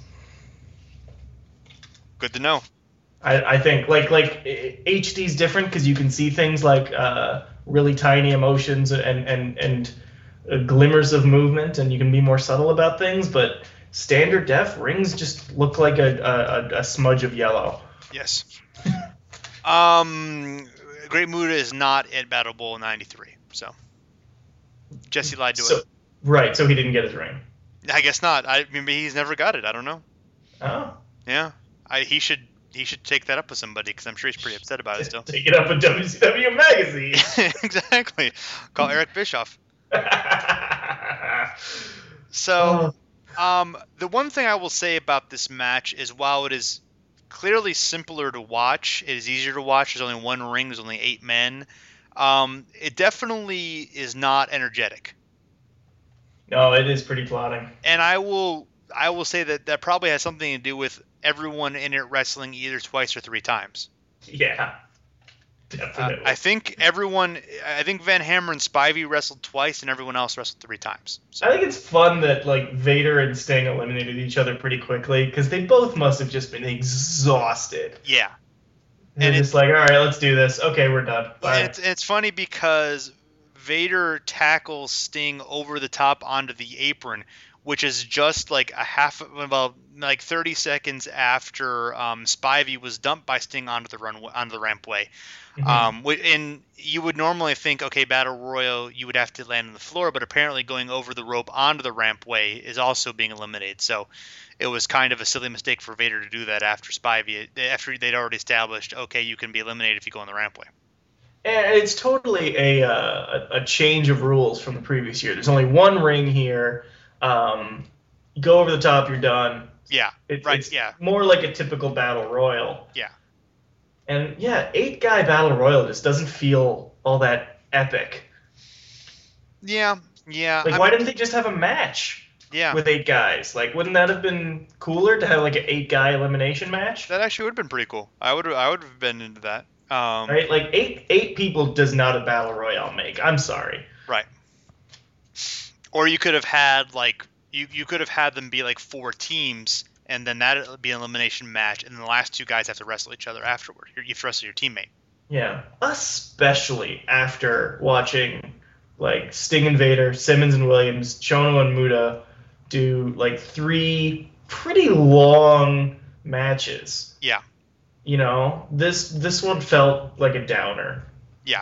Good to know. I think like HD is different because you can see things like really tiny emotions and glimmers of movement, and you can be more subtle about things. But standard def rings just look like a smudge of yellow. Yes. Great Muta is not at Battle Bowl 93, so Jesse lied to it. Right, so he didn't get his ring. I guess not. I mean, he's never got it. I don't know. Oh. Yeah. He should take that up with somebody because I'm sure he's pretty upset about it still. Take it up with WCW Magazine. Exactly. Call Eric Bischoff. So, the one thing I will say about this match is while it is clearly simpler to watch, it is easier to watch. There's only one ring. There's only 8 men. It definitely is not energetic. No, it is pretty plotting. And I will say that probably has something to do with everyone in it wrestling either twice or 3 times. Yeah, definitely. I think Van Hammer and Spivey wrestled twice, and everyone else wrestled 3 times. So. I think it's fun that like Vader and Sting eliminated each other pretty quickly because they both must have just been exhausted. Yeah. And it's like, all right, let's do this. Okay, we're done. Bye. And it's funny because Vader tackles Sting over the top onto the apron, which is just like 30 seconds after Spivey was dumped by Sting onto the rampway. Mm-hmm. And you would normally think, okay, Battle Royal, you would have to land on the floor, but apparently going over the rope onto the rampway is also being eliminated. So it was kind of a silly mistake for Vader to do that after they'd already established, okay, you can be eliminated if you go on the rampway. And it's totally a change of rules from the previous year. There's only one ring here. You go over the top, you're done. Yeah, it's more like a typical Battle Royal. Yeah. And 8-guy Battle Royal just doesn't feel all that epic. Yeah. Why didn't they just have a match? Yeah. With 8 guys, wouldn't that have been cooler to have an 8-guy elimination match? That actually would have been pretty cool. I would have been into that. Right, eight people does not a Battle Royale make. I'm sorry. Right. Or you could have had you could have had them be 4 teams, and then that would be an elimination match, and then the last 2 guys have to wrestle each other afterward. You have to wrestle your teammate. Yeah, especially after watching Sting and Vader, Simmons and Williams, Chono and Muta do 3 pretty long matches. Yeah. This one felt like a downer. Yeah.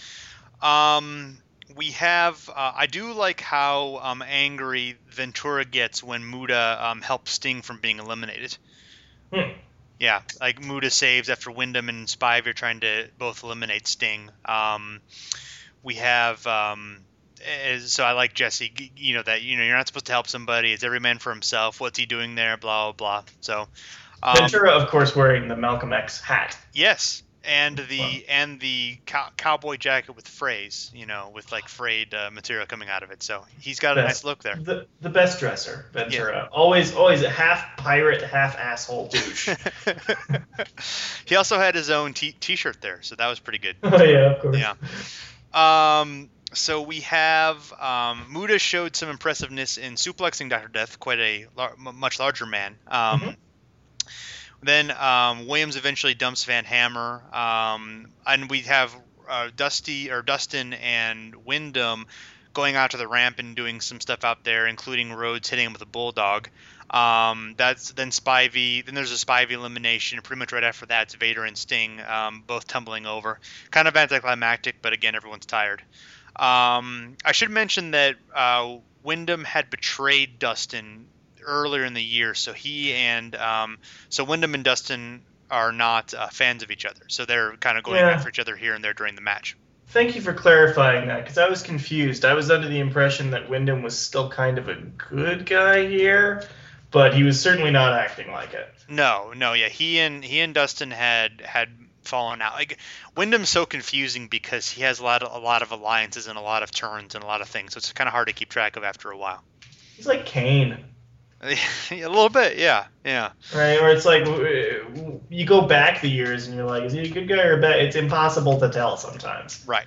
We have I do like how angry Ventura gets when Muta helps Sting from being eliminated. Yeah, Muta saves after Wyndham and Spivey are trying to both eliminate Sting. We have so I like Jesse, that you're not supposed to help somebody. It's every man for himself. What's he doing there? Blah blah blah. So Ventura, of course, wearing the Malcolm X hat. Yes, and the cowboy jacket with frays, with frayed material coming out of it. So he's got a nice look there. The best dresser, Ventura. Yeah. Always a half pirate, half asshole douche. He also had his own T-shirt there, so that was pretty good. Oh yeah, of course. Yeah. So we have Muta showed some impressiveness in suplexing Dr. Death, quite a much larger man. Then Williams eventually dumps Van Hammer, and we have Dustin and Wyndham going out to the ramp and doing some stuff out there, including Rhodes hitting him with a bulldog. That's then Spivey. Then there's a Spivey elimination. Pretty much right after that, it's Vader and Sting both tumbling over. Kind of anticlimactic, but again, everyone's tired. I should mention that Wyndham had betrayed Dustin earlier in the year, so Wyndham and Dustin are not fans of each other, so they're kind of going after each other here and there during the match. Thank you for clarifying that, because I was confused. I was under the impression that Wyndham was still kind of a good guy here, but he was certainly not acting like it. No, yeah, he and Dustin had fallen out. Wyndham's so confusing because he has a lot of alliances and a lot of turns and a lot of things, so it's kind of hard to keep track of after a while. He's like Kane. A little bit, yeah. Right, or it's you go back the years and you're like, is he a good guy or a bad? It's impossible to tell sometimes. Right.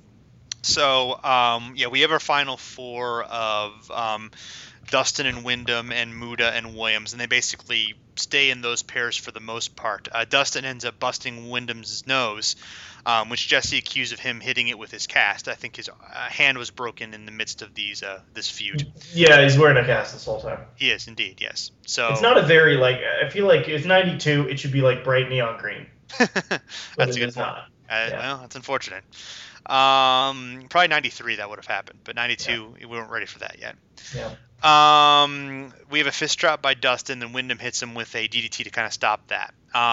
So, we have our final 4 of Dustin and Wyndham and Muta and Williams, and they basically stay in those pairs for the most part. Dustin ends up busting Wyndham's nose, which Jesse accused of him hitting it with his cast. I think his hand was broken in the midst of this feud. Yeah, he's wearing a cast this whole time. He is indeed, yes. So it's not a very I feel like it's 92. It should be bright neon green. That's a good point. Well, that's unfortunate. Probably 93 that would have happened, but 92 we weren't ready for that yet. Yeah. We have a fist drop by Dustin, then Wyndham hits him with a DDT to kind of stop that.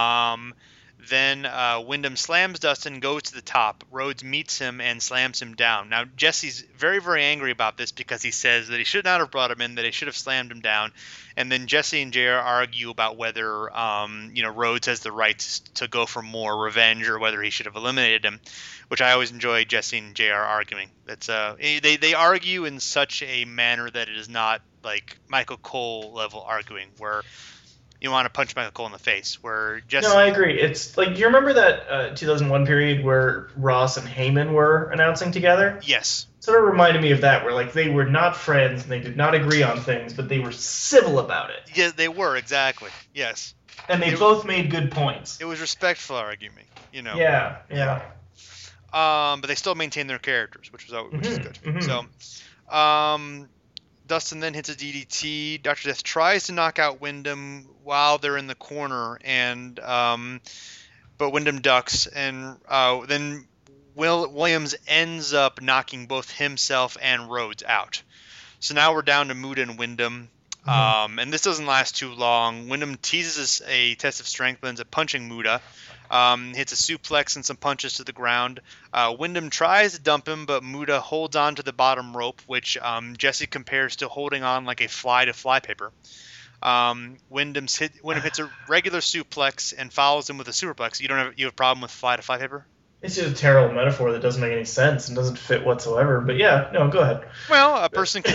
Then Wyndham slams Dustin, goes to the top. Rhodes meets him and slams him down. Now, Jesse's very, very angry about this because he says that he should not have brought him in, that he should have slammed him down. And then Jesse and JR argue about whether, Rhodes has the right to go for more revenge or whether he should have eliminated him, which I always enjoy Jesse and JR arguing. That's they argue in such a manner that it is not like Michael Cole level arguing where you want to punch Michael Cole in the face. Where Jesse... No, I agree. It's do you remember that 2001 period where Ross and Heyman were announcing together? Yes. Sort of reminded me of that, where they were not friends and they did not agree on things, but they were civil about it. Yeah, they were, exactly. Yes. And they both made good points. It was respectful arguing. You know. Yeah. But they still maintain their characters, which is good. Mm-hmm. So, Dustin then hits a DDT. Dr. Death tries to knock out Wyndham while they're in the corner, and but Wyndham ducks, and then Williams ends up knocking both himself and Rhodes out. So now we're down to Muta and Wyndham. And this doesn't last too long. Wyndham teases a test of strength, ends up punching Muta. Hits a suplex and some punches to the ground. Wyndham tries to dump him, but Muta holds on to the bottom rope, which Jesse compares to holding on like a fly to flypaper. Wyndham hits a regular suplex and follows him with a superplex. You have a problem with fly to flypaper? It's just a terrible metaphor that doesn't make any sense and doesn't fit whatsoever. But yeah, no, go ahead. Well, a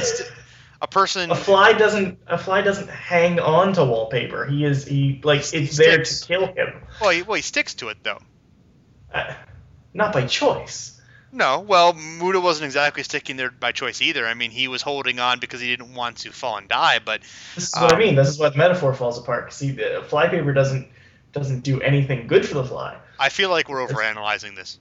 fly doesn't hang on to wallpaper. It's there to kill him. Well, he sticks to it though. Not by choice. No, well, Muta wasn't exactly sticking there by choice either. I mean, he was holding on because he didn't want to fall and die. But this is what I mean. This is why the metaphor falls apart. See, the flypaper doesn't do anything good for the fly. I feel like we're overanalyzing this.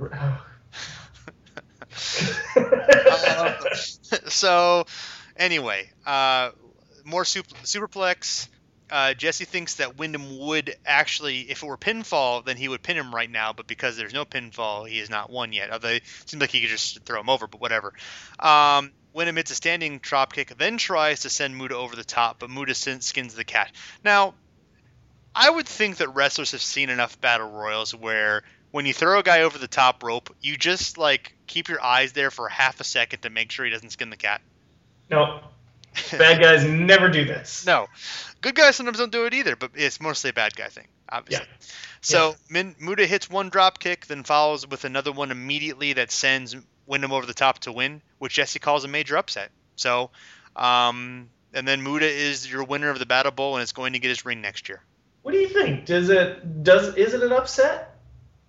So, anyway, more superplex. Jesse thinks that Wyndham would actually, if it were pinfall, then he would pin him right now. But because there's no pinfall, he has not won yet. Although it seems like he could just throw him over, but whatever. Wyndham hits a standing dropkick, then tries to send Muta over the top, but Muta skins the cat. Now, I would think that wrestlers have seen enough battle royals where when you throw a guy over the top rope, you just keep your eyes there for half a second to make sure he doesn't skin the cat. No. Bad guys never do this. No. Good guys sometimes don't do it either, but it's mostly a bad guy thing, obviously. Yeah. So Muta hits one drop kick, then follows with another one immediately that sends Wyndham over the top to win, which Jesse calls a major upset. So, and then Muta is your winner of the Battle Bowl and is going to get his ring next year. What do you think? Is it an upset?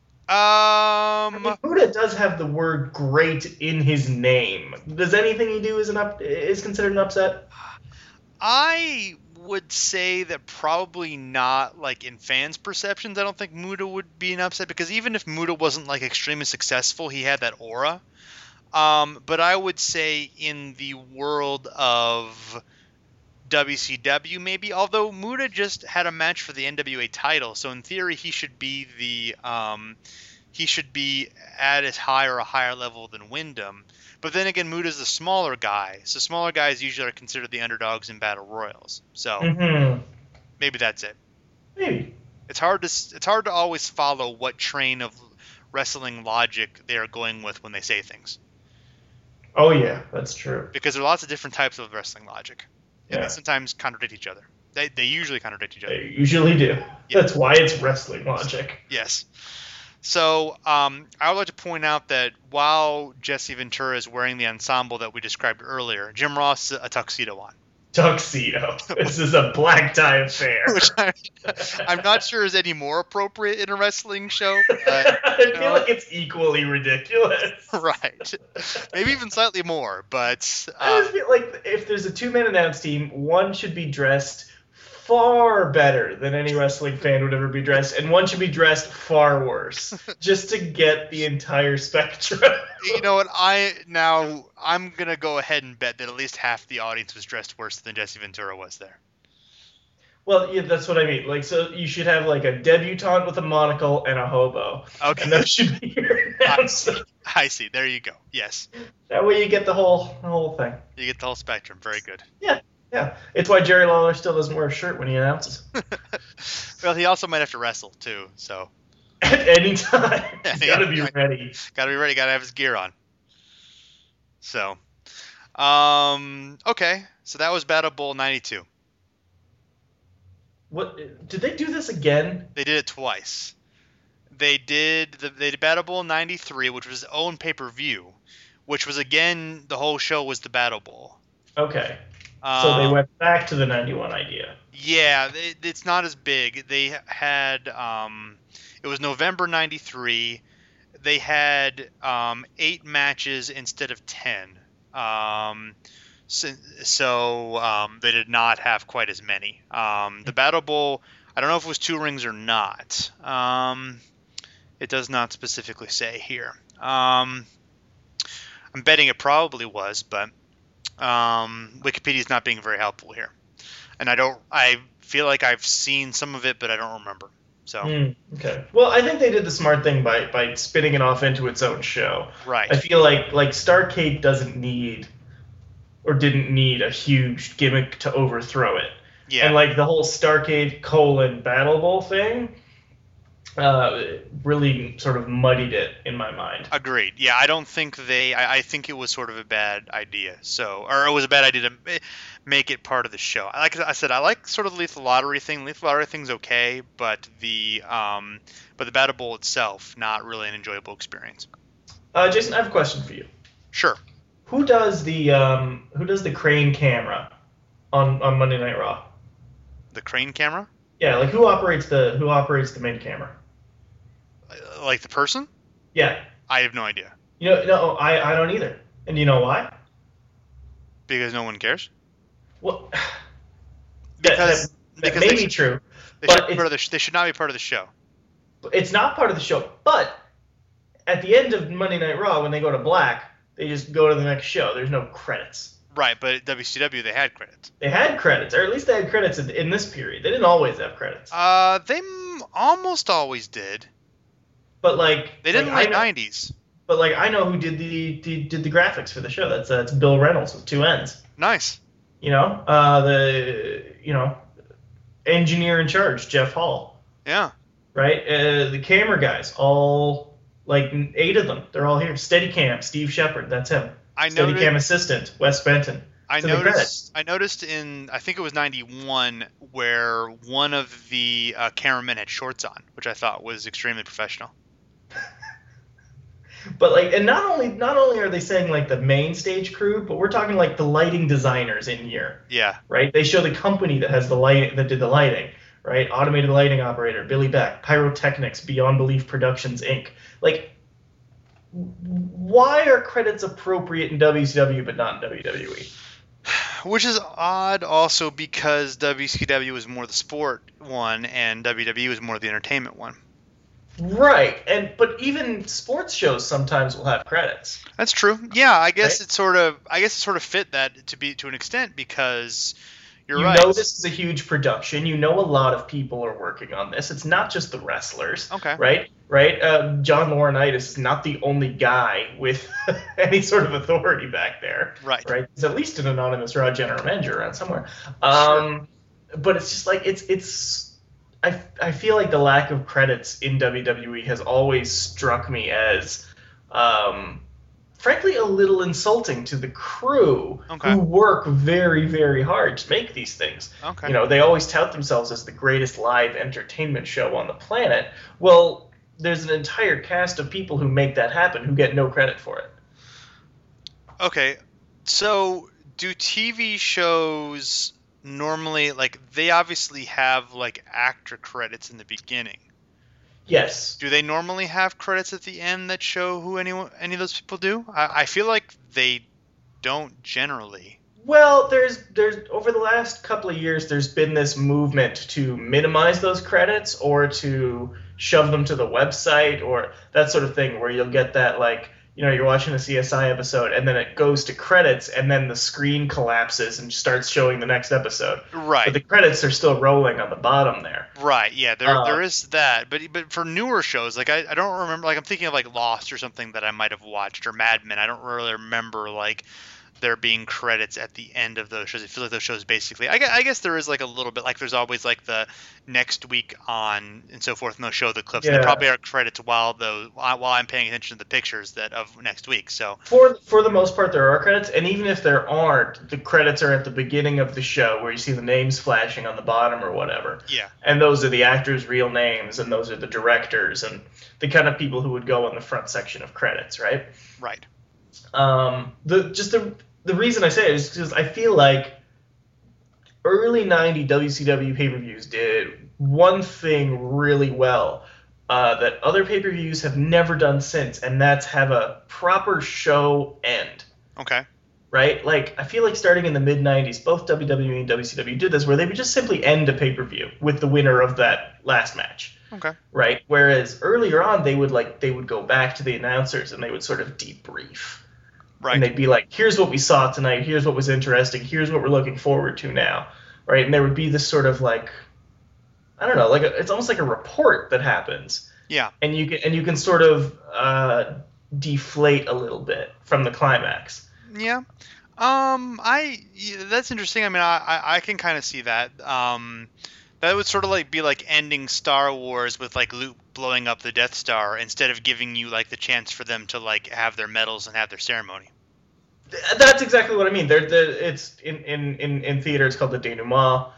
Muta does have the word "great" in his name. Does anything he do is considered an upset? I would say that probably not, in fans' perceptions. I don't think Muta would be an upset because even if Muta wasn't extremely successful, he had that aura. But I would say in the world of WCW maybe, although Muta just had a match for the NWA title, so in theory he should be at as high or a higher level than Wyndham. But then again, Muta's the smaller guy, so smaller guys usually are considered the underdogs in battle royals. So maybe that's it. Maybe it's hard to always follow what train of wrestling logic they are going with when they say things. Oh yeah, that's true. Because there are lots of different types of wrestling logic. And they sometimes contradict each other. They usually contradict each other. They usually do. Yeah. That's why it's wrestling logic. Yes. So I would like to point out that while Jesse Ventura is wearing the ensemble that we described earlier, Jim Ross has a tuxedo on. Tuxedo. This is a black tie affair. Which I'm not sure is any more appropriate in a wrestling show. I feel like it's equally ridiculous. Right. Maybe even slightly more, but... I just feel like if there's a two-man announce team, one should be dressed far better than any wrestling fan would ever be dressed, and one should be dressed far worse, just to get the entire spectrum. You know what? I'm gonna go ahead and bet that at least half the audience was dressed worse than Jesse Ventura was there. Well, yeah, that's what I mean. So you should have a debutante with a monocle and a hobo. Okay. And that should be your announcement. I see. There you go. Yes. That way you get the whole thing. You get the whole spectrum. Very good. Yeah. Yeah, it's why Jerry Lawler still doesn't wear a shirt when he announces. Well, he also might have to wrestle, too, so. At any time. He's got to be ready. Got to be ready. Got to have his gear on. So, okay. So that was Battle Bowl 92. What? Did they do this again? They did it twice. They did Battle Bowl 93, which was its own pay-per-view, which was, again, the whole show was the Battle Bowl. Okay. So they went back to the 91 idea. Yeah, it's not as big. They had it was November 93. They had 8 matches instead of 10. So they did not have quite as many. The Battle Bowl, I don't know if it was 2 rings or not. It does not specifically say here. I'm betting it probably was, but Wikipedia is not being very helpful here. And I feel like I've seen some of it, but I don't remember. So okay. Well, I think they did the smart thing by spinning it off into its own show. Right. I feel like Starrcade didn't need a huge gimmick to overthrow it. Yeah. And like the whole Starrcade : Battle Bowl thing really sort of muddied it in my mind. Agreed. Yeah, I don't think I think it was sort of a bad idea. Or it was a bad idea to make it part of the show. Like I said, I like sort of the Lethal Lottery thing. Lethal Lottery thing's okay, but the Battle Bowl itself, not really an enjoyable experience. Jason, I have a question for you. Sure. Who does the crane camera on Monday Night Raw? The crane camera? Yeah, like who operates the main camera? Like the person? Yeah. I have no idea. No, I don't either. And do you know why? Because no one cares? Well, because that may be true. They should not be part of the show. It's not part of the show, but at the end of Monday Night Raw, when they go to black, they just go to the next show. There's no credits. Right, but at WCW they had credits. They had credits, or at least they had credits in this period. They didn't always have credits. They almost always did. But like they did in the late '90s. But like I know who did the graphics for the show. That's Bill Reynolds with 2 N's. Nice. The engineer in charge, Jeff Hall. Yeah. Right. The camera guys, all like 8 of them. They're all here. Steadicam, Steve Shepard. That's him. Steadicam assistant, Wes Benton. I noticed in, I think it was 91, where one of the cameramen had shorts on, which I thought was extremely professional. But like, and not only are they saying like the main stage crew, but we're talking like the lighting designers in here. Yeah. Right. They show the company that has the lighting, that did the lighting. Right. Automated lighting operator, Billy Beck, Pyrotechnics, Beyond Belief Productions Inc. Like, why are credits appropriate in WCW but not in WWE? Which is odd also because WCW is more the sport one and WWE is more the entertainment one. Right. But even sports shows sometimes will have credits. That's true. Yeah, I guess it sort of fit that to an extent because you're right. You know this is a huge production. You know a lot of people are working on this. It's not just the wrestlers. Okay. Right? John Laurinaitis is not the only guy with any sort of authority back there. Right. He's at least an anonymous Raw general manager around somewhere. Sure. But it's just like I feel like the lack of credits in WWE has always struck me as frankly a little insulting to the crew who work very, very hard to make these things. Okay. They always tout themselves as the greatest live entertainment show on the planet. Well, there's an entire cast of people who make that happen who get no credit for it. Okay. So, do TV shows normally, like, they obviously have, like, actor credits in the beginning. Yes. Do they normally have credits at the end that show who any of those people do? I feel like they don't generally. Well, there's over the last couple of years, there's been this movement to minimize those credits or to shove them to the website or that sort of thing, where you'll get that, like, you're watching a CSI episode and then it goes to credits and then the screen collapses and starts showing the next episode. Right. But the credits are still rolling on the bottom there. Right. Yeah. There is that. But for newer shows, like I don't remember. Like I'm thinking of like Lost or something that I might have watched, or Mad Men. I don't really remember like there being credits at the end of those shows. It feels like those shows basically. I guess there is like a little bit, like there's always like the next week on and so forth, and they'll show the clips. Yeah. And there probably are credits while I'm paying attention to the pictures of next week. So for the most part, there are credits, and even if there aren't, the credits are at the beginning of the show where you see the names flashing on the bottom or whatever. Yeah. And those are the actors' real names, and those are the directors and the kind of people who would go on the front section of credits, right? Right. The reason I say it is because I feel like early 90 WCW pay-per-views did one thing really well that other pay-per-views have never done since, and that's have a proper show end. Okay. right? Like, I feel like starting in the mid-90s, both WWE and WCW did this, where they would just simply end a pay-per-view with the winner of that last match. Okay. Right? Whereas earlier on, they would go back to the announcers and they would sort of debrief. Right. And they'd be like, here's what we saw tonight, here's what was interesting, here's what we're looking forward to now. Right? And there would be this sort of like, I don't know, it's almost like a report that happens. Yeah. And you can sort of deflate a little bit from the climax. Yeah. That's interesting. I mean, I can kind of see that. That would sort of like be like ending Star Wars with like Luke blowing up the Death Star instead of giving you like the chance for them to like have their medals and have their ceremony. That's exactly what I mean. It's in theater, it's called the denouement.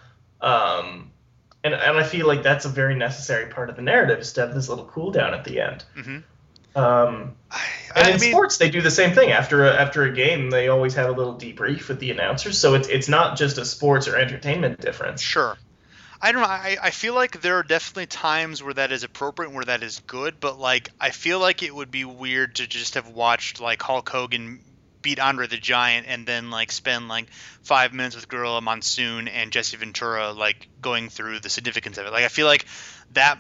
And I feel like that's a very necessary part of the narrative, is to have this little cool down at the end. Mm-hmm. In sports, they do the same thing. After a game, they always have a little debrief with the announcers. So it's not just a sports or entertainment difference. Sure. I don't know. I feel like there are definitely times where that is appropriate and where that is good, but like I feel like it would be weird to just have watched like Hulk Hogan beat Andre the Giant and then like spend like 5 minutes with Gorilla Monsoon and Jesse Ventura like going through the significance of it. Like I feel like that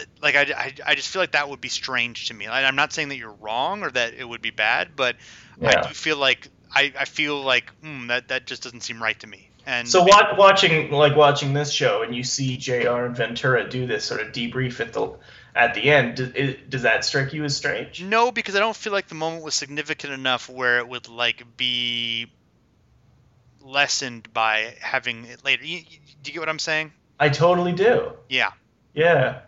I just feel like that would be strange to me. Like, I'm not saying that you're wrong or that it would be bad, but yeah. I do feel like I feel like that just doesn't seem right to me. And so watching this show and you see JR and Ventura do this sort of debrief at the end, does that strike you as strange? No, because I don't feel like the moment was significant enough where it would like be lessened by having it later. Do you get what I'm saying? I totally do. Yeah. Yeah.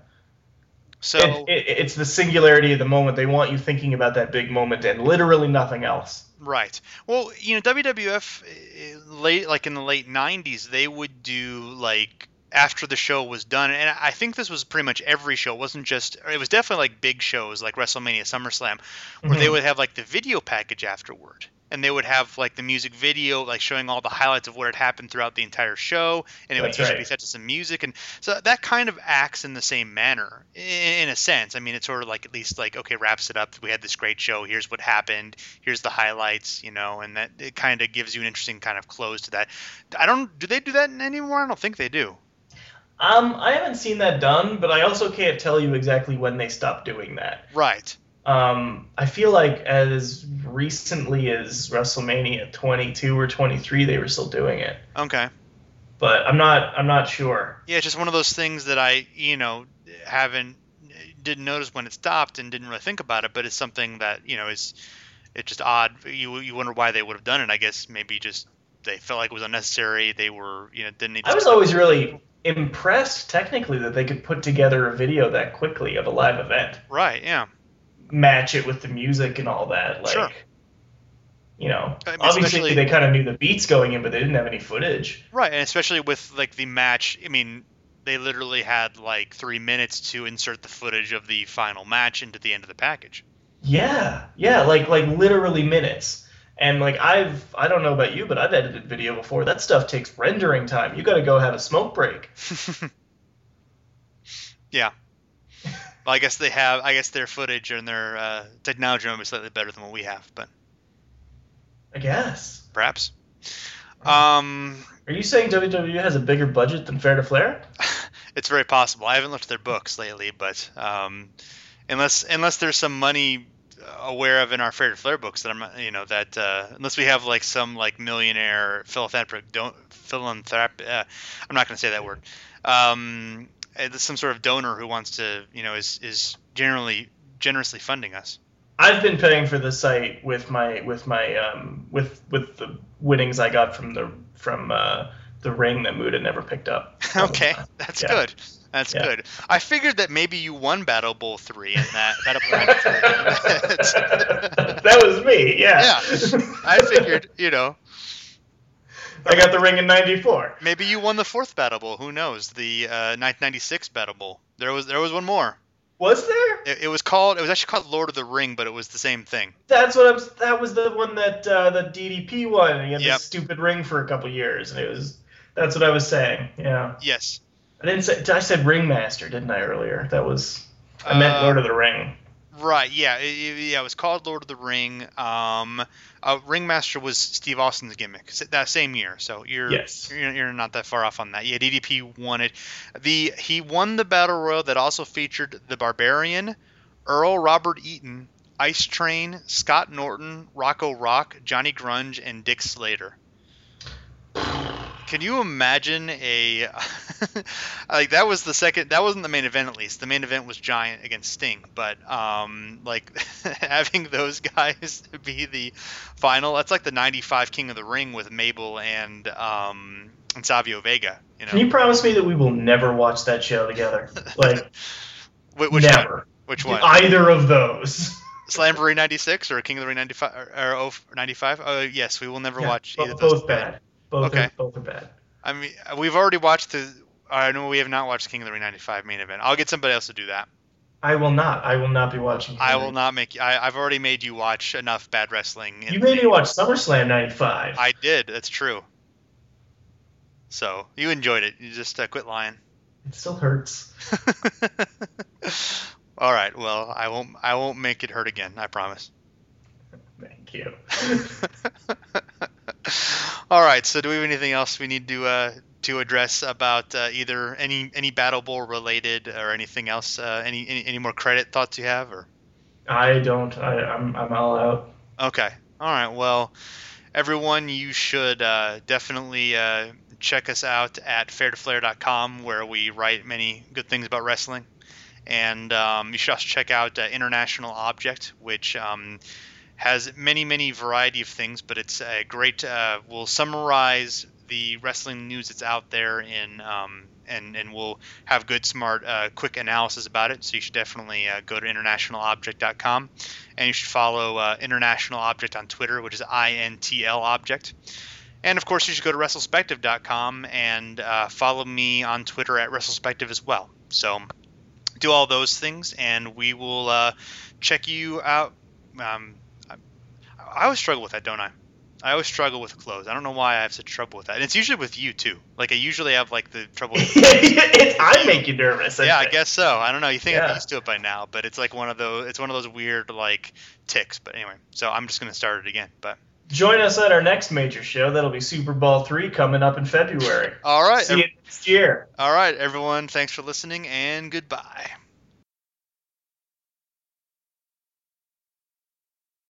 So it's the singularity of the moment. They want you thinking about that big moment and literally nothing else. Right. Well, WWF like in the late 90s, they would do like after the show was done, and I think this was pretty much every show. It was definitely like big shows like WrestleMania, SummerSlam, where they would have like the video package afterward. And they would have like the music video, like showing all the highlights of what had happened throughout the entire show, and it would usually be set to some music, and so that kind of acts in the same manner, in a sense. I mean, it's sort of like at least like okay, wraps it up. We had this great show. Here's what happened. Here's the highlights, and that it kind of gives you an interesting kind of close to that. Do they do that anymore? I don't think they do. I haven't seen that done, but I also can't tell you exactly when they stopped doing that. Right. I feel like as recently as WrestleMania 22 or 23, they were still doing it. Okay. But I'm not sure. Yeah, it's just one of those things that I, didn't notice when it stopped and didn't really think about it, but it's something that, it's just odd. You wonder why they would have done it. I guess maybe just they felt like it was unnecessary. They were, didn't need to. I was always really impressed technically that they could put together a video that quickly of a live event. Right, yeah. Match it with the music and all that. Like, sure. Obviously they kind of knew the beats going in, but they didn't have any footage. Right, and especially with like the match, I mean, they literally had like 3 minutes to insert the footage of the final match into the end of the package. Yeah, like literally minutes. And like I don't know about you, but I've edited video before. That stuff takes rendering time. You got to go have a smoke break. Yeah. Well, I guess their footage and their technology might be slightly better than what we have, but I guess. Perhaps. Are you saying WWE has a bigger budget than Fair to Flair? It's very possible. I haven't looked at their books lately, but unless there's some money aware of in our Fair to Flair books that I'm not, unless we have like some like millionaire philanthropic, I'm not going to say that word. Some sort of donor who wants to, is generously funding us. I've been paying for the site with the winnings I got from the ring that Muda never picked up. Okay, that's good. That's good. I figured that maybe you won Battle Bowl 3 in that Battle Bowl 3. That was me. Yeah. Yeah. I figured, I got the ring in '94. Maybe you won the 4th Battle Bowl. Who knows? The 1996 Battle Bowl. There was one more. Was there? It was actually called Lord of the Ring, but it was the same thing. That was the one that the DDP won, and he had this stupid ring for a couple years, and that's what I was saying. Yeah. Yes. I said Ringmaster, didn't I earlier? I meant Lord of the Ring. Right, yeah, it was called Lord of the Ring. Ringmaster was Steve Austin's gimmick that same year, so you're not that far off on that. Yeah, DDP won it. He won the Battle Royal that also featured the Barbarian, Earl Robert Eaton, Ice Train, Scott Norton, Rocco Rock, Johnny Grunge, and Dick Slater. Can you imagine like that was the second? That wasn't the main event, at least. The main event was Giant against Sting, but like having those guys be the final. That's like the '95 King of the Ring with Mabel and Savio Vega. You know? Can you promise me that we will never watch that show together? Like, which never. One? Which one? Either of those. Slamboree '96 or King of the Ring '95 or 95? Oh yes, we will never watch either of those. Both bad. Both are bad. I mean, we've already watched I know we have not watched King of the Ring '95 main event. I'll get somebody else to do that. I will not. I will not be watching. I will not make. I've already made you watch enough bad wrestling. You made me watch SummerSlam '95. I did. That's true. So you enjoyed it. You just quit lying. It still hurts. All right. Well, I won't make it hurt again. I promise. Thank you. All right. So do we have anything else we need to address about either any Battle Bowl related or anything else? Any more credit thoughts you have? Or I don't. I'm all out. Okay. All right. Well, everyone, you should definitely check us out at fairtoflair.com, where we write many good things about wrestling. And you should also check out International Object, which has many variety of things, but it's a great. We'll summarize the wrestling news that's out there and we'll have good, smart, quick analysis about it. So you should definitely go to internationalobject.com, and you should follow International Object on Twitter, which is INTL Object. And of course, you should go to WrestleSpective.com and follow me on Twitter at WrestleSpective as well. So do all those things, and we will check you out. I always struggle with that, don't I? I always struggle with clothes. I don't know why I have such trouble with that. And it's usually with you too. Like I usually have like the trouble. I make you nervous. I guess so. I don't know. You think I'm used to it by now, but it's like one of those. It's one of those weird like ticks. But anyway, so I'm just gonna start it again. But join us at our next major show. That'll be Super Bowl III coming up in February. All right. See you next year. All right, everyone. Thanks for listening, and goodbye.